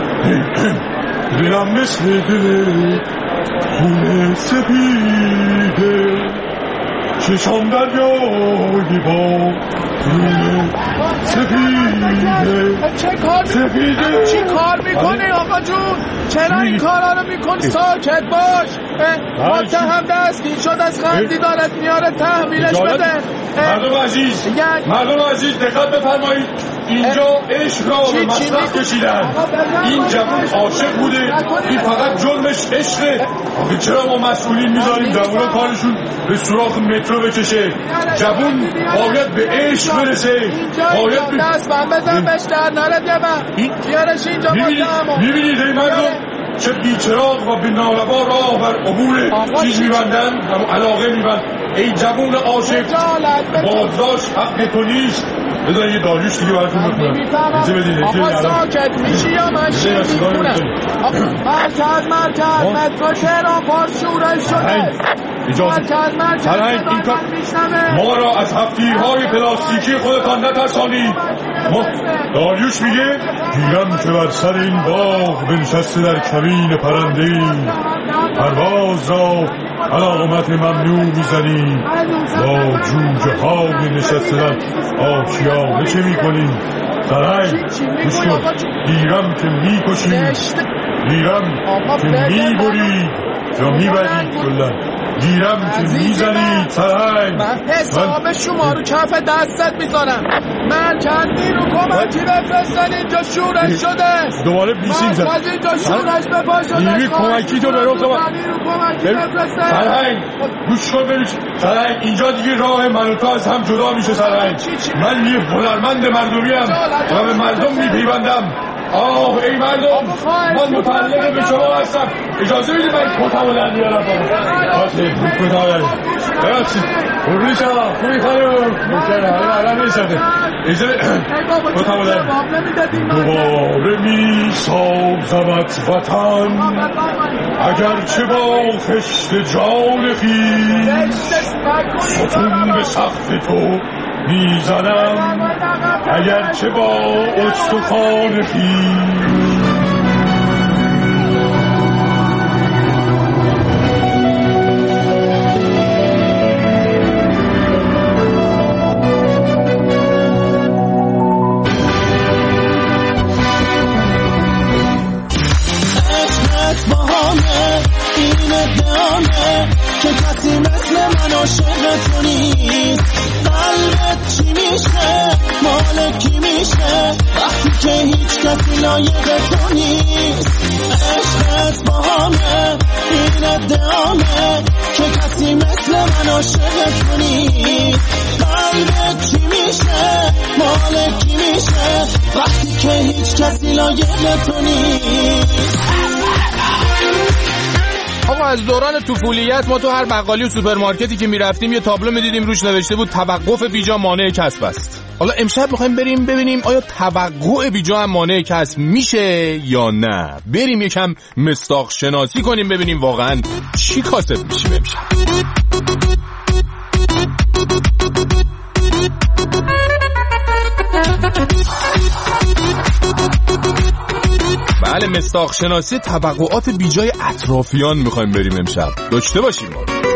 O: دلم مثل دل خونه سپیده، چشام دریایی با خونه سپیده.
M: چه کار سپیده چی کار میکنی آقا جون؟ چرا این کارا رو میکنی؟ ساکت باش. متهم دستگیر شد از قندی دارد میاره تحویلش بده.
O: مردم عزیز مردم عزیز دقت بفرمایید. اینجا عشق را به مصرف کشیدن. این جوان عاشق بوده، این فقط جرمش عشقه. آخه چرا ما مسئولین میذاریم جوان کارشون به سوراخ مترو بکشه؟ جوان باید به عشق برسه. باید
M: به دست من بزن بهش در نرد یه من بیارش اینجا.
O: میبینید این مردم چه بیچراغ و به ناروا راه بر عبور چیز میبندن و علاقه میبند. ای جوون عاشق بازداشت حق تو نیست. بذار یه داریوش دیگه براتون بکنم. اینجا بدین
M: آقا ساکت میشی یا من شیر میکنم. مرکز مرکز مترو تهران پارس شورش شده. مرکز مرکز
O: این کار ما را از هفتیرهای پلاستیکی خودتان نترسانید. ما داریوش میگه گیرم که بر سر این باغ بنشسته در کمین پرنده‌ای پرواز را علامت ممنوع میزنیم. با جوجه های نشسته در آشیانه چه میکنیم؟ سرنگ گوش کن، گیرم که میکشیم، گیرم که میبرید یا میبرید کلن، گیرم که میزنید سرنگ.
M: من حساب شما رو کف دستت میذارم. مرکز نیرو کمکی بفرستن اینجا شورش شده.
O: دوباره بیسیم زد.
M: مرکز اینجا شورش بپاشد.
O: نیروی کمکی تو برو کمک.
M: نیرو کمکی بفرستن.
O: سرنگ گوش کن ببین سرنگ، اینجا دیگه راه من و تو از هم جدا میشه سرنگ. من یه هنرمند مردمیم و به مردم میپیوندم. آه ای مردم، من متعلق به شما هستم. اجازه میدید من کتمو در بیارم باشه کتمو ببخشید قربونی شما خوبی خانم ممکنه حالا الان میشده اجازه کتمو در دوباره میسازمت وطن اگرچه با خشت جان خویش ستون به سقف تو میزنم اگرچه با استخوان خویش.
A: این ادامه که کسی مثل من عاشق تو نیست. قلبت چی میشه مال کی میشه وقتی که هیچ کسی لایق تو نیست. عشقت با همه این ادامه که کسی مثل من عاشق تو نیست. قلبت چی میشه مال کی میشه وقتی که هیچ کسی لایق تو نیست.
C: آقا از دوران طفولیت ما تو هر بقالی و سوپرمارکتی که میرفتیم یه تابلو میدیدیم روش نوشته بود توقف بیجا مانع کسب است. حالا امشب میخوایم بریم ببینیم آیا توقع بیجا هم مانع کسب میشه یا نه. بریم یکم مصداق شناسی کنیم ببینیم واقعا چی کاسب میشیم امشب. بله، مصداق شناسی توقعات بیجای اطرافیان میخوایم بریم امشب داشته باشیم.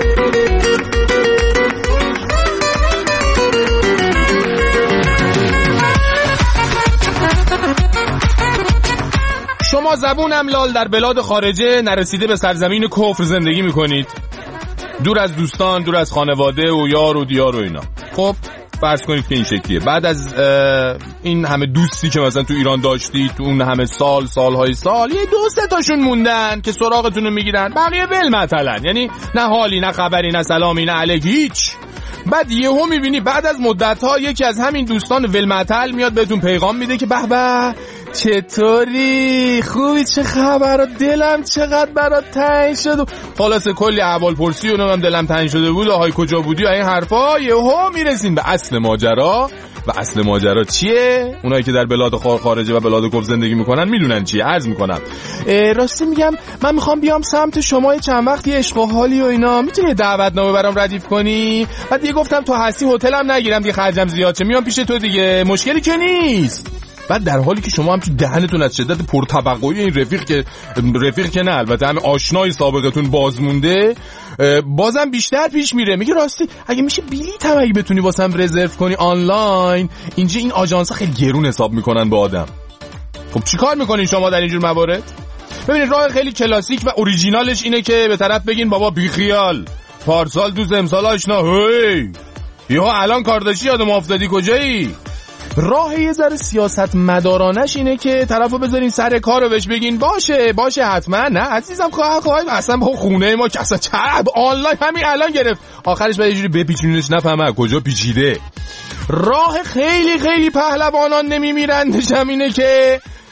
C: شما زبونم لال در بلاد خارجه نرسیده به سرزمین کفر زندگی میکنید، دور از دوستان، دور از خانواده و یار و دیار و اینا. خب فرض کنید که این شکلیه. بعد از این همه دوستی که مثلا تو ایران داشتید تو اون همه سال سالهای سال یه دو سه تاشون موندن که سراغتون رو میگیرن، بقیه ول مثلا، یعنی نه حالی نه خبری نه سلامی نه علیک هیچ. بعد یهو میبینی بعد از مدت‌ها یکی از همین دوستان ولمعطل میاد بهتون پیغام میده که به به چطوری، خوبی، چه خبر، دلم چقدر برات تنگ شد و خلاصه کلی احوال پرسی و نمیدونم دلم تنگ شده بود و های کجا بودی و این حرفا. یهو میرسیم به اصل ماجرا. و اصل ماجرا چیه؟ اونایی که در بلاد خارجه و بلاد کفر زندگی میکنن میدونن چیه. عرض میکنم راستی میگم من میخوام بیام سمت شما چند وقتی عشق و حالی و اینا، میتونی دعوتنامه برام ردیف کنی؟ بعد دیگه گفتم تو هستی هتلم نگیرم دیگه خرجم زیاد چه، میام پیش تو دیگه، مشکلی که نیست. بعد در حالی که شما هم تو دهنتون از شدت پرتبقعی این رفیق که رفیق که نه البته همه آشنای سابقتون باز مونده، بازم بیشتر پیش میره. میگه راستی اگه میشه بلیط هم اگه بتونی واسم رزرو کنی آنلاین، اینجا این آژانس‌ها خیلی گرون حساب میکنن به آدم. خب چیکار میکنین شما در اینجور موارد؟ ببینید راه خیلی کلاسیک و اوریجینالش اینه که به طرف بگین بابا بیخیال، پارسال دوز امسال آشنا، هی یا الان کارداشی یادم افتادی کجایی؟ راه یه ذره سیاست مدارانش اینه که طرفو بذارین سر کارو بهش بگین باشه باشه حتما، نه عزیزم خواه خواه اصلا با خونه ما کسا چرب آنلاین همین الان گرفت، آخرش باید یه جوری بپیچونیش نفهمه کجا پیچیده. راه خیلی خیلی پهلوانان نمیمیرندش هم اینه که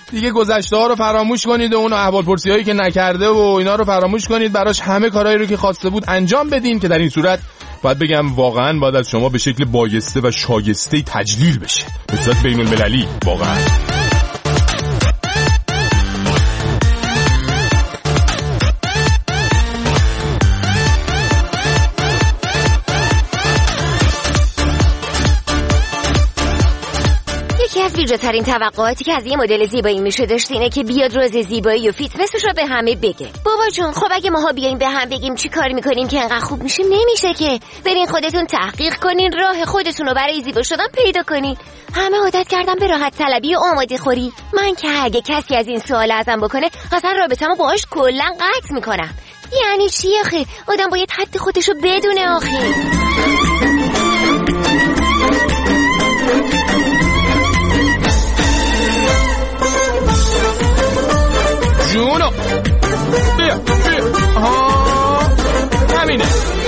Q: دیگه گذشته ها رو فراموش کنید و اون احوالپرسی هایی که نکرده و اینا رو فراموش کنید، براش همه کارهایی رو که خواسته بود انجام بدین، که در این صورت باید بگم واقعا باید از شما به شکل بایسته و شایسته تجلیل بشه، به صورت بین المللی واقعا.
J: یکی از ویژه ترین توقعاتی که از یه مدل زیبایی میشه داشت اینه که بیاد راز زیبایی و فیتنسش رو به همه بگه. بابا جون خب اگه ماها بیایم به هم بگیم چی کار میکنیم که انقدر خوب میشیم نمیشه که. برین خودتون تحقیق کنین، راه خودتون رو برای زیبا شدن پیدا کنین. همه عادت کردن به راحت طلبی و آماده خوری. من که اگه کسی از این سوال ازم بکنه اصلا رابطه‌مو باهاش کلا قطع میکنم. یعنی چی آخه؟ آدم باید حد خودشو بدونه آخه.
Q: جونو بیا بیا آها همینه.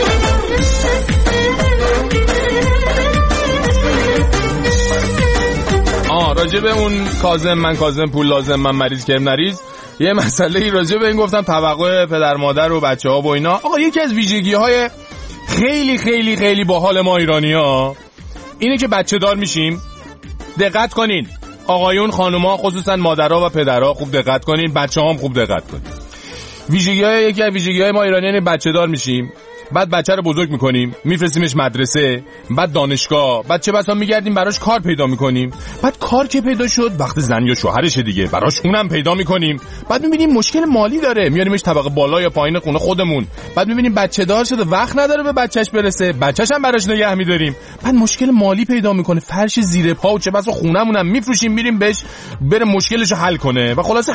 Q: آه راجع به اون کاظم من کاظم پول لازم من مریض کرم نریز یه مسئله ای راجع به این گفتم، توقع پدر مادر و بچه ها و اینا. آقا یکی از ویژگی های خیلی خیلی خیلی باحال ما ایرانی ها اینه که بچه دار میشیم. دقت کنین آقایون خانوما خصوصا مادرها و پدرها خوب دقت کنین، بچه‌ها هم خوب دقت کنین. ویژگی‌های یکی از ویژگی‌های ما ایرانیان بچه دار میشیم، بعد بچه رو بزرگ میکنیم، میفرستیمش مدرسه، بعد دانشگاه، بعد چه بسا میگردیم براش کار پیدا میکنیم، بعد کار که پیدا شد وقت زن یا شوهرشه دیگه براش اونم پیدا میکنیم، بعد میبینیم مشکل مالی داره میاریمش طبقه بالا یا پایین خونه خودمون، بعد میبینیم بچه دار شده وقت نداره به بچهش برسه، بچهش هم براش نگه میداریم، بعد مشکل مالی پیدا میکنه، فرش زیر پا و چه بسا خونمونم میفروشیم میریم بهش بره مشکلشو حل کنه و خلاص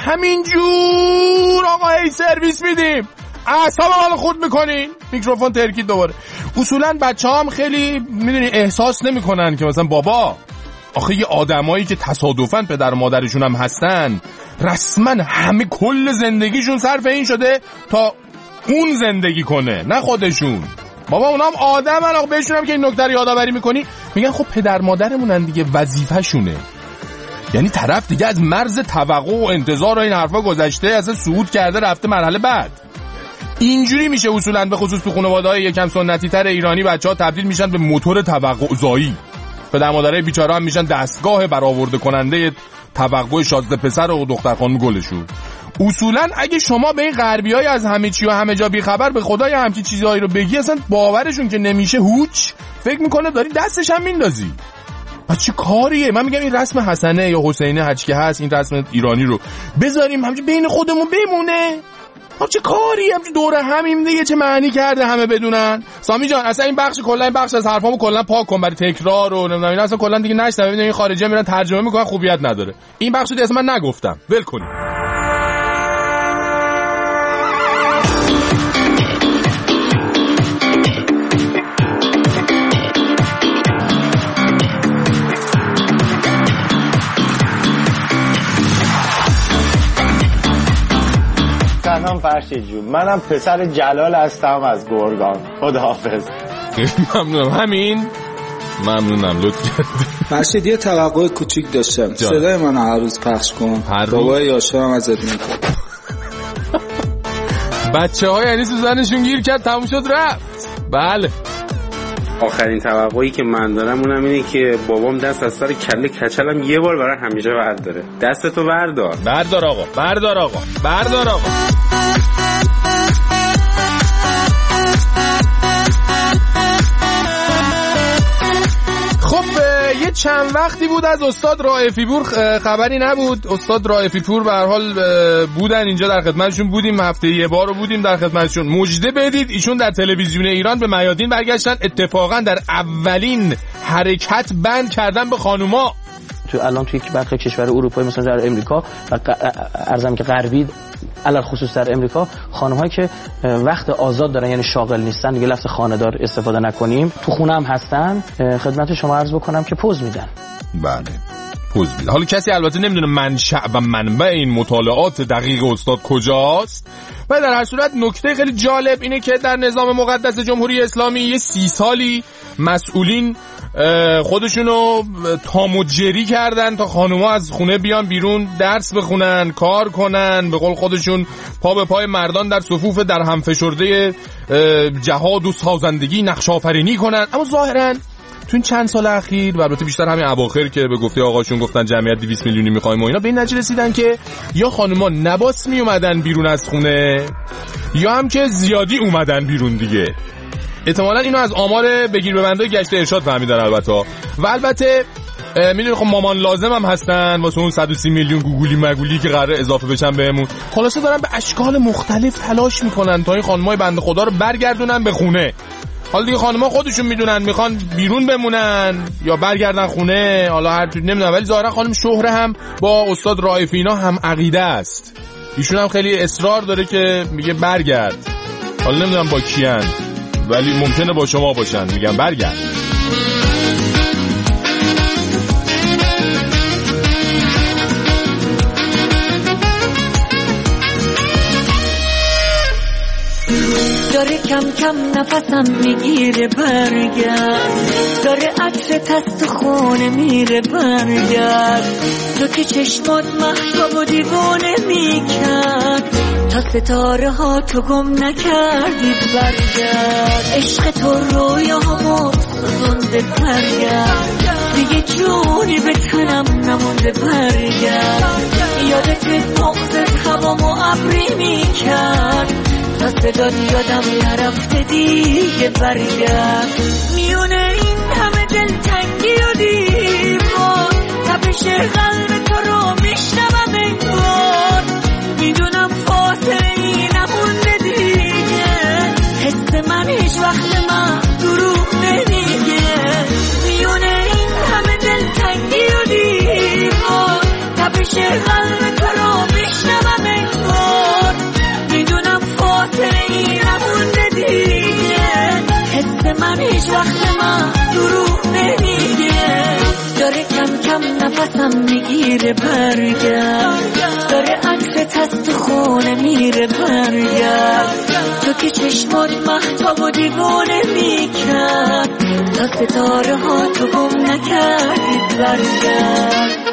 Q: همینجور آقا هی سرویس میدیم. اعصاب منو خورد میکنین. میکروفون ترکید دوباره. اصولا بچه‌ها هم خیلی میدونی احساس نمیکنن که مثلا بابا آخه یه آدمایی که تصادفاً پدر و مادرشون هم هستن رسما همه کل زندگیشون صرف این شده تا اون زندگی کنه نه خودشون. بابا اونام آدمن، آخه بهشون هم که این نکته رو یادآوری میکنی میگن خب پدر مادرمونن دیگه وظیفه‌شونه. یعنی طرف دیگه از مرز توقع و انتظار و این حرفا گذشته، اصلا صعود کرده رفته مرحله بعد. اینجوری میشه اصولا به خصوص تو خانواده‌های یکم سنتی تر ایرانی بچه‌ها تبدیل میشن به موتور توقع زایی. پدر مادرای بیچاره هم میشن دستگاه برآورده کننده توقع شازده پسر و دختر خانم گلشون. اصولا اگه شما به این غربیای از همه چی و همه جا بی خبر به خدای همچین چیزایی رو بگی اصلا باورشون که نمیشه، هوچ فکر میکنه داری دستش هم میندازی. آ چه کاریه؟ من میگم این رسم حسنه یا حسینه هر چی که هست این رسم ایرانی رو بذاریم همین بین خودمون بمونه. آ چه کاری همین دوره همیم دیگه چه معنی کرده همه بدونن؟ سامی جان اصلا این بخش کلا این بخش از حرفامو کلا پاک کن برای تکرار و نمیدونم اینا اصلا کلا دیگه نشنوه. ببین این خارجی‌ها میرن ترجمه میکنن خوبیت نداره. این بخشو دیگه اصلا من نگفتم. ول کنید.
R: سلام فرشید جون، منم پسر جلال هستم از گرگان. خداحافظ.
Q: ممنونم. همین ممنونم لطف کردی.
S: فرشید یه توقع کوچیک داشتم، صدای من هر روز پخش کن. بابای یاشارم ازت میکنم.
Q: بچه ها یعنی سوزنشون گیر کرد تموم شد رفت. بله
T: آخرین توقعی که من دارم اونم اینه که بابام دست از سر کله کچلم یه بار برای همیشه برداره. دستتو بردار.
Q: بردار آقا. بردار آقا. بردار آقا. خب یه چند وقتی بود از استاد رائفی پور خبری نبود. استاد رائفی پور به هر حال بودن اینجا در خدمتشون بودیم، هفته یه بار رو بودیم در خدمتشون. مژده بدید ایشون در تلویزیون ایران به میادین برگشتن، اتفاقا در اولین حرکت بند کردن به خانوما.
U: تو الان توی برخی کشور اروپایی مثلا در امریکا و ارزم که غربی علل خصوص در امریکا خانم‌هایی که وقت آزاد دارن یعنی شاغل نیستن، دیگه لفظ خانه‌دار استفاده نکنیم، تو خونه هم هستن، خدمت شما عرض بکنم که پوز میدن.
Q: بله پوز میدن. حالا کسی البته نمیدونه منشأ و منبع این مطالعات دقیق استاد کجاست، و در هر صورت نکته خیلی جالب اینه که در نظام مقدس جمهوری اسلامی یه سی سالی مسئولین خودشونو تام و جری کردن تا خانوما از خونه بیان بیرون درس بخونن، کار کنن، به قول خودشون پا به پای مردان در صفوف در هم فشرده جهاد و سازندگی نقش آفرینی کنن. اما ظاهرا تو این چند سال اخیر و البته بیشتر همین اواخر که به گفته آقاشون گفتن جمعیت دویست میلیونی میخوایم و اینا، به این نتیجه رسیدن که یا خانوما نباس می اومدن بیرون از خونه یا هم که زیادی اومدن بیرون دیگه. احتمالاً اینو از آمار بگیر ببنده گشت ارشاد فهمیدن البته. و البته میدونی خب مامان لازم هم هستن واسه اون صد و سی میلیون گوگولی مگولی که قراره اضافه بشن بهمون. خلاصه دارن به اشکال مختلف تلاش میکنن تا این خانمای بنده خدا رو برگردونن به خونه. حالا دیگه خانم‌ها خودشون میدونن میخوان بیرون بمونن یا برگردن خونه، حالا هر چیزی نمیدونم، ولی ظاهرا خانم شهره هم با استاد رائفینا هم عقیده است. ایشون هم خیلی اصرار داره که میگه برگرد. حالا نمیدونم با کیان ولی ممکنه با شما باشن، میگم برگرد.
B: داره کم کم نفسم میگیره برگرد، داره عطر تست خونه میره برگرد، تو که چشمات محتاب و دیوانه میکرد، تا ستاره ها تو گم نکردید برگرد، عشق تو رویامو سوزونده برگرد، دیگه جونی به تنم نمونده برگرد، یادت بغضت هوامو ابری میکرد، تا صدات یادم نرفته دیگه برگرد، میونه این همه دلتنگی و دیوار، تپش قلب تو رو میشنوم انگار، میدونم فاصله ای نمونده دیگه، حس من هیچ وقت من دروغ نمیگه، میونه این همه دلتنگی و دیوار، تپش قلب تو رو میشنوم انگار، میدونم فاصله ای نمونده دیگه، حس من هیچ وقت من دروغ نمیگه، داره کم کم نفسم میگیره برگرد، داره عطر تست خونه میره برگرد، تو که چشمات مهتاب و دیوانه میکرد، تا ستاره ها تو گم نکردید برگرد.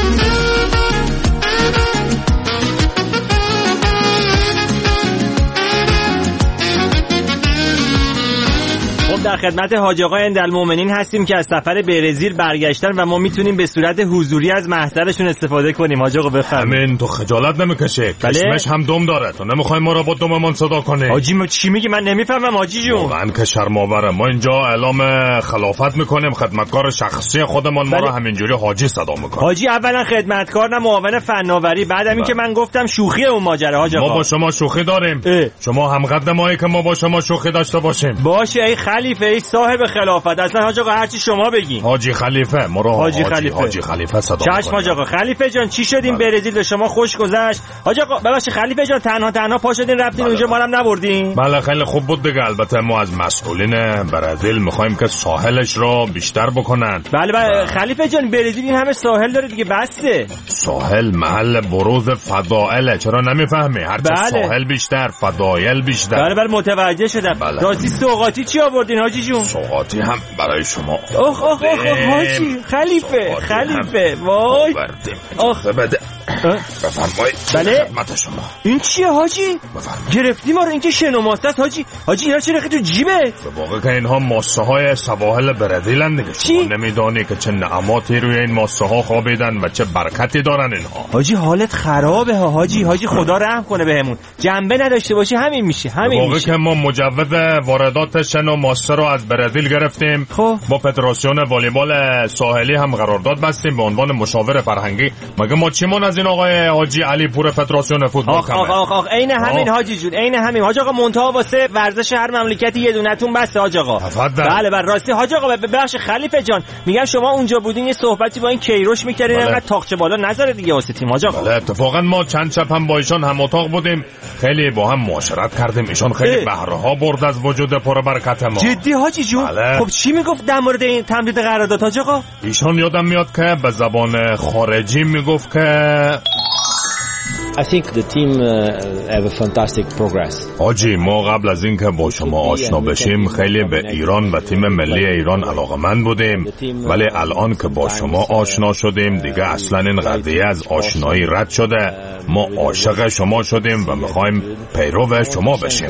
D: در خدمت حاج آقا اندالمومنین هستیم که از سفر برزیل برگشتن و ما میتونیم به صورت حضوری از محضرشون استفاده کنیم. حاج آقا بفرمایید.
O: همین تو خجالت نمیکشه؟
D: بله؟
O: کشمش هم دم داره، تو نمیخوای ما رو با دممون صدا کنی؟
D: حاجی ما چی میگی؟ من نمیفهمم حاجی جون.
O: واقعا که شرم‌آوره. ما اینجا اعلام خلافت میکنیم، خدمتکار شخصی خودمون ما رو همینجوری حاجی صدا میکنه.
D: حاجی اولا خدمتکار نه معاون فناوری، بعدم این که من گفتم شوخی اون ماجرا. حاج آقا
O: ما با شما شوخی داریم اه. شما هم قد مایی که ما با شما شوخی داشته باشیم.
D: باشه ای خلیفه ای صاحب خلافت، اصلا حاج آقا هرچی شما بگین.
O: حاجی خلیفه مرا
D: حاجی,
O: حاجی
D: خلیفه
O: حاجی خلیفه صدا
D: کنید. چشم حاج آقا. خلیفه جان چی شدین برزیل؟ به شما خوش گذشت؟ حاج آقا ببخشید خلیفه جان تنها تنها پا شدین رفتین اونجا ما هم نبردین؟
O: بله خیلی خوب بود دیگه. البته ما از مسئولین برزیل میخوایم که ساحلش رو بیشتر بکنن.
D: بله بله خلیفه جان برزیل این همه ساحل داره دیگه بسته.
O: ساحل محل بروز فضائله، چرا نمیفهمی؟ هرچه بله. ساحل بیشتر فضایل بیشتر.
D: بله بله متوجه شدم. بله. راستی سوغاتی چی آوردین حاجی جون؟
O: سوغاتی هم برای شما.
D: اوه اوه اوه حاجی خلیفه خلیفه وای
O: آخ بده بفرمایید.
D: بله
O: خدمت شما.
D: این چیه حاجی؟ گرفتی ما رو؟ این که شنو ماسته است حاجی. حاجی اینا چه رخی تو جیبه؟
O: به واقع که اینها ماسه های سواحل برزیل اند دیگه. شما نمیدانی که چه نعماتی روی این ماسه ها خوابیدن و چه برکتی دارن اینها.
D: حاجی حالت خرابه ها حاجی. حاجی خدا رحم کنه بهمون. جنبه نداشته باشی همین میشه همین
O: واقع
D: میشه.
O: که ما مجوز واردات شنو ماسه رو از برزیل گرفتیم.
D: خب
O: با فدراسیون والیبال ساحلی هم قرارداد بستیم به عنوان مشاور فرهنگی. مگه ما چیمون از این آقای حاجی علی پور فدراسیون فوتبال کمه؟
D: آخ آخ آخ عین همین حاجی جون عین همین. حاج آقا منتها واسه ورزش هر مملکتی یه دونتون بس حاج آقا. بله بله راستی حاج آقا ببخش خلیفه جان میگم شما اونجا بودین یه صحبتی با این کیروش میکردین انقدر تاقچه بالا نذاره دیگه واسه تیم حاج آقا.
O: بله اتفاقا ما چند شب هم با ایشان هم اتاق بودیم، خیلی با هم معاشرت کردیم. ایشان خیلی بهره ها برد از وجود پربرکت ما.
D: جدی حاجی جون؟
O: بله.
D: خب چی میگفت در مورد این تمدید قرارداد حاج آقا؟
O: ایشان یادم میاد که به زبان خارجی میگفت که
F: I think the team uh, have a fantastic progress.
C: حاجی ما قبل از اینکه با شما آشنا بشیم خیلی به ایران و تیم ملی ایران علاقه‌مند بودیم، ولی الان که با شما آشنا شدیم دیگه اصلا این قضیه از آشنایی رد شده. ما عاشق شما شدیم و میخوایم پیرو شما بشیم.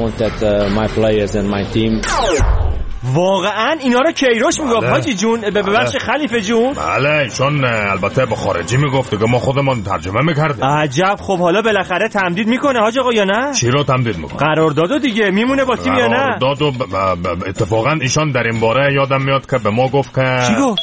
D: واقعا اینا رو کیروش میگفت حاجی جون؟ به بخش خلیفه جون؟
C: بله، چون البته به خارجی میگفت دیگه ما خودمون ترجمه میکردیم.
D: عجب. خب حالا بالاخره تمدید میکنه حاج آقا یا نه؟
C: چی رو تمدید میکنه؟
D: قراردادو دیگه میمونه با تیم یا نه؟
C: قراردادو ب... ب... ب... اتفاقا ایشان در این باره یادم میاد که به ما گفت که
D: چی گفت؟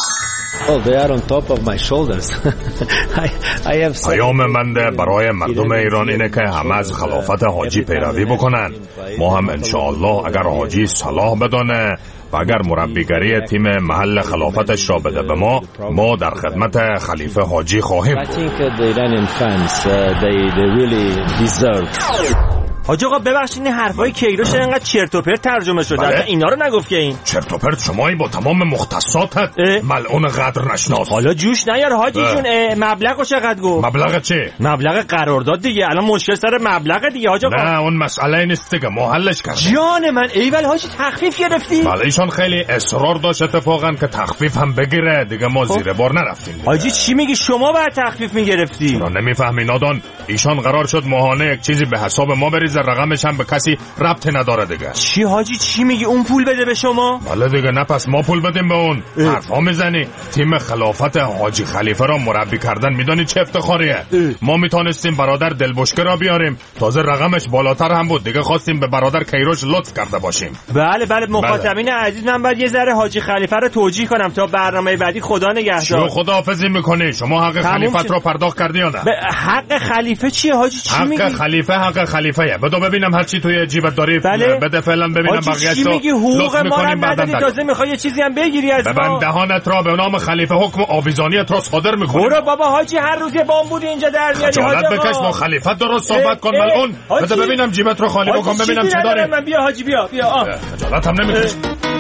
F: Oh, they are on top of my shoulders. I, I have
C: پیام بنده برای مردم ایران اینه که همه از خلافت حاجی پیروی بکنن. ما هم انشاءالله اگر حاجی صلاح بدانه و اگر مربیگری تیم محل خلافتش را بده به ما، ما در خدمت خلیفه حاجی خواهیم.
F: I think the Iranian fans uh, they they really deserve.
D: حاج آقا ببخشید این حرفای کیروش اینقدر چرت و پرت ترجمه شده.
C: بله؟
D: اینا رو نگفت که این
C: چرت و پرت شمایی با تمام مختصاتت ملعون قدر نشناس.
D: حالا جوش نیار حاجی جون. مبلغو چقدر گفت؟
C: مبلغ چی؟
D: مبلغ قرارداد دیگه. الان مشکل سر مبلغ دیگه حاج آقا.
C: نه اون مسئله نیست دیگه، ما حلش کردیم.
D: جان من ایول حاجی تخفیف گرفتی؟
C: بله ایشان خیلی اصرار داشت اتفاقا که تخفیف هم بگیره دیگه، ما زیر بار نرفتیم.
D: حاجی چی میگی؟ شما بعد تخفیف میگرفتی؟
C: چرا نمیفهمی نادان؟ ایشان قرار شد ماهانه یک چیزی به حساب ما بریزه، رقمش هم به کسی ربطی نداره دیگه.
D: چی حاجی چی میگی؟ اون پول بده به شما؟
C: بله دیگه، نه پس ما پول بدیم به اون؟ حرفا میزنی؟ تیم خلافت حاجی خلیفه را مربی کردن میدانی چه افتخاریه؟ ما میتونستیم برادر دلبشکه را بیاریم، تازه رقمش بالاتر هم بود دیگه، خواستیم به برادر کیروش لطف کرده باشیم.
D: بله بله مخاطبین بله. عزیز من باید یه ذره حاجی خلیفه رو توجیه کنم تا برنامه بعدی. خدا نگهدار.
C: چی خداحافظی میکنی؟ شما حق خلیفت رو پرداخت کردی یا نه؟
D: حق خلیفه چیه حاجی؟ چی میگی؟
C: حق خلیفه حق خلیفه. بده ببینم هر چی توی جیبت داری.
D: بله؟
C: بده فعلا ببینم بقیه‌اش رو.
D: میگی حقوق ما رو ندادی تازه میخوای یه چیزی هم بگیری از ما؟
C: ببند دهانت را، به نام خلیفه حکم آویزانیت را صادر میکنی.
D: برو بابا حاجی، هر روز یه بام بود اینجا در میاری حاجی.
C: خجالت بکش، با خلیفه درست صحبت کن ملعون. بده ببینم جیبت رو خالی بکن ببینم چی داری.
D: من بیا حاجی بیا بیا.
C: خجالت هم نمیکش.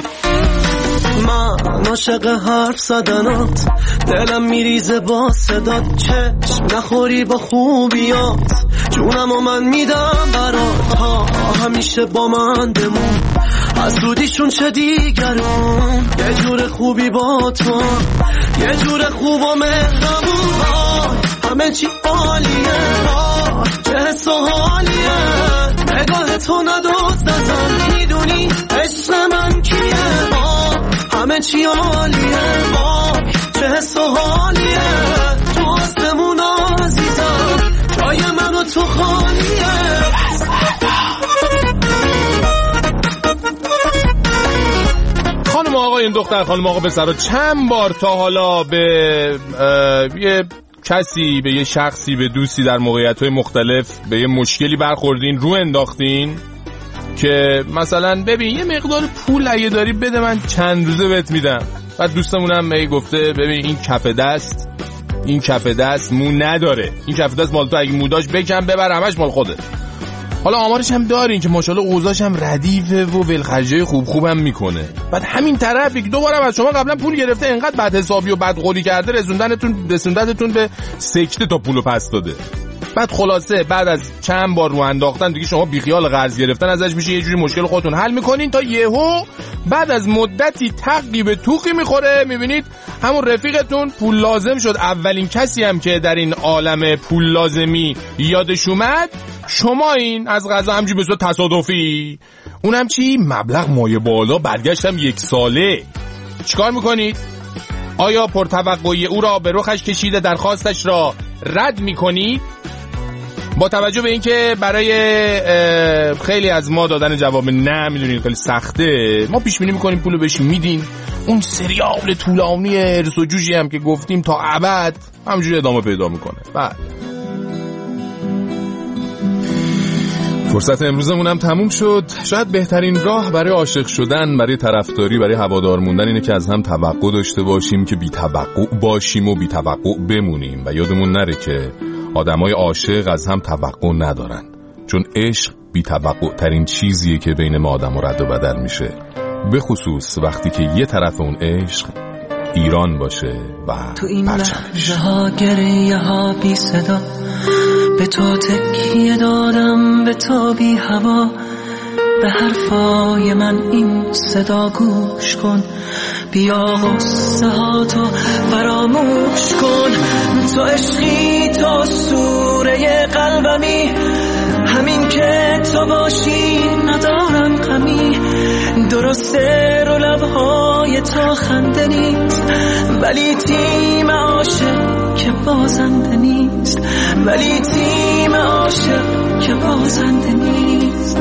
B: من عاشق حرف زدنات، دلم میریزه با صدات، چشم نخوری با خوبیات، جونم و من میدم برات، ها همیشه با من بمون، از دودیشون چه دیگرون، یه جور خوبی با تو، یه جور خوب و مهربون، همه چی عالیه، چه حس و حالیه، نگاه تو نداد زدم، میدونی عشق من کیه، همه چی عالیه، چه حس و حالیه، تو آسمون عزیزم، جای من و تو خالیه.
C: خانم آقا این دختر خانم آقا پسرا چند بار تا حالا به یه کسی، به یه شخصی، به دوستی در موقعیت‌های مختلف به یه مشکلی برخوردین، رو انداختین که مثلا ببین یه مقدار پول اگه داری بده من چند روزه بهت میدم، بعد دوستمونم می گفته ببین این کف دست این کف دست مو نداره، این کف دست مال تو، اگه مو داشت بکن ببر همش مال خوده. حالا آمارش هم دارین که ماشاءالله اوضاعش هم ردیفه و ولخرجای خوب خوبم میکنه، بعد همین طرفی که دوباره از شما قبلا پول گرفته انقدر بد حسابی و بد قولی کرده رسوندنتون رسوندنتون به سکته تا پولو پس داده. بعد خلاصه بعد از چند بار رو انداختن دیگه شما بیخیال قرض گرفتن ازش میشه، یه جوری مشکل خودتون حل میکنین تا یهو بعد از مدتی تقی به توقی میخوره، میبینید همون رفیقتون پول لازم شد، اولین کسی هم که در این عالم پول لازمی یادش اومد شما این از قضا همجوری به صورت تصادفی، اونم چی؟ مبلغ مایه بالا، برگشتم یک ساله. چیکار میکنید؟ آیا پرتوقعی او را به رخش کشیده درخواستش را رد میکنید؟ با توجه به اینکه برای خیلی از ما دادن جواب نه میدونید خیلی سخته، ما پیش بینی میکنیم پولو بهش میدین، اون سریال طولانی هرس و جوجی هم که گفتیم تا ابد همجوری ادامه پیدا میکنه. بعد فرصت امروزمون هم تموم شد. شاید بهترین راه برای عاشق شدن، برای طرفداری، برای هوادار موندن اینه که از هم توقع داشته باشیم که بی توقع باشیم و بی توقع بمونیم و یادمون نره که آدمای عاشق از هم توقع ندارن، چون عشق بی توقع ترین چیزیه که بین ما آدم و رد و بدل میشه، به خصوص وقتی که یه طرف اون عشق ایران باشه و
B: تو این لحظه ها گریه ها بی صدا به تو تکیه دادم، به تو بی هوا، به حرفای من این صدا گوش کن. بیا غصه ها تو فراموش کن. تو عشقی، تو سوره قلبمی، همین که تو باشی ندارم غمی. درسته رو لبهای تو خنده نیست، ولی تیم عاشق که بازنده نیست، ولی تیم عاشق که بازنده نیست.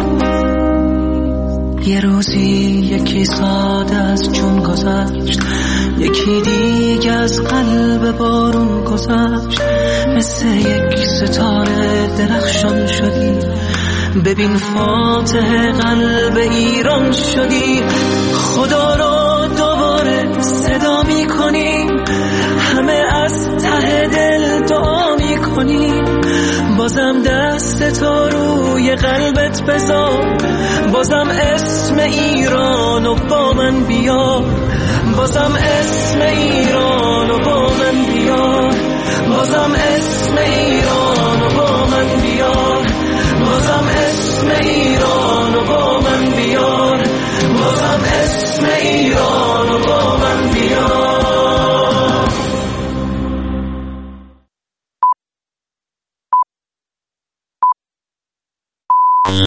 B: یه روزی یکی ساده از جون گذشت، یکی دیگه از قلب بارون گذشت. مثل یک ستاره درخشان شدی، ببین فاتح قلب ایران شدی. خدا رو دوباره صدا می کنی، همه از ته دل دعا می کنی. بازم دست تو روی قلبت بذار، بازم اسم ایرانو با من بیار، بازم اسم ایرانو با من بیار، بازم اسم ایرانو با من بیار، بازم اسم ایرانو با من بیار، بازم اسم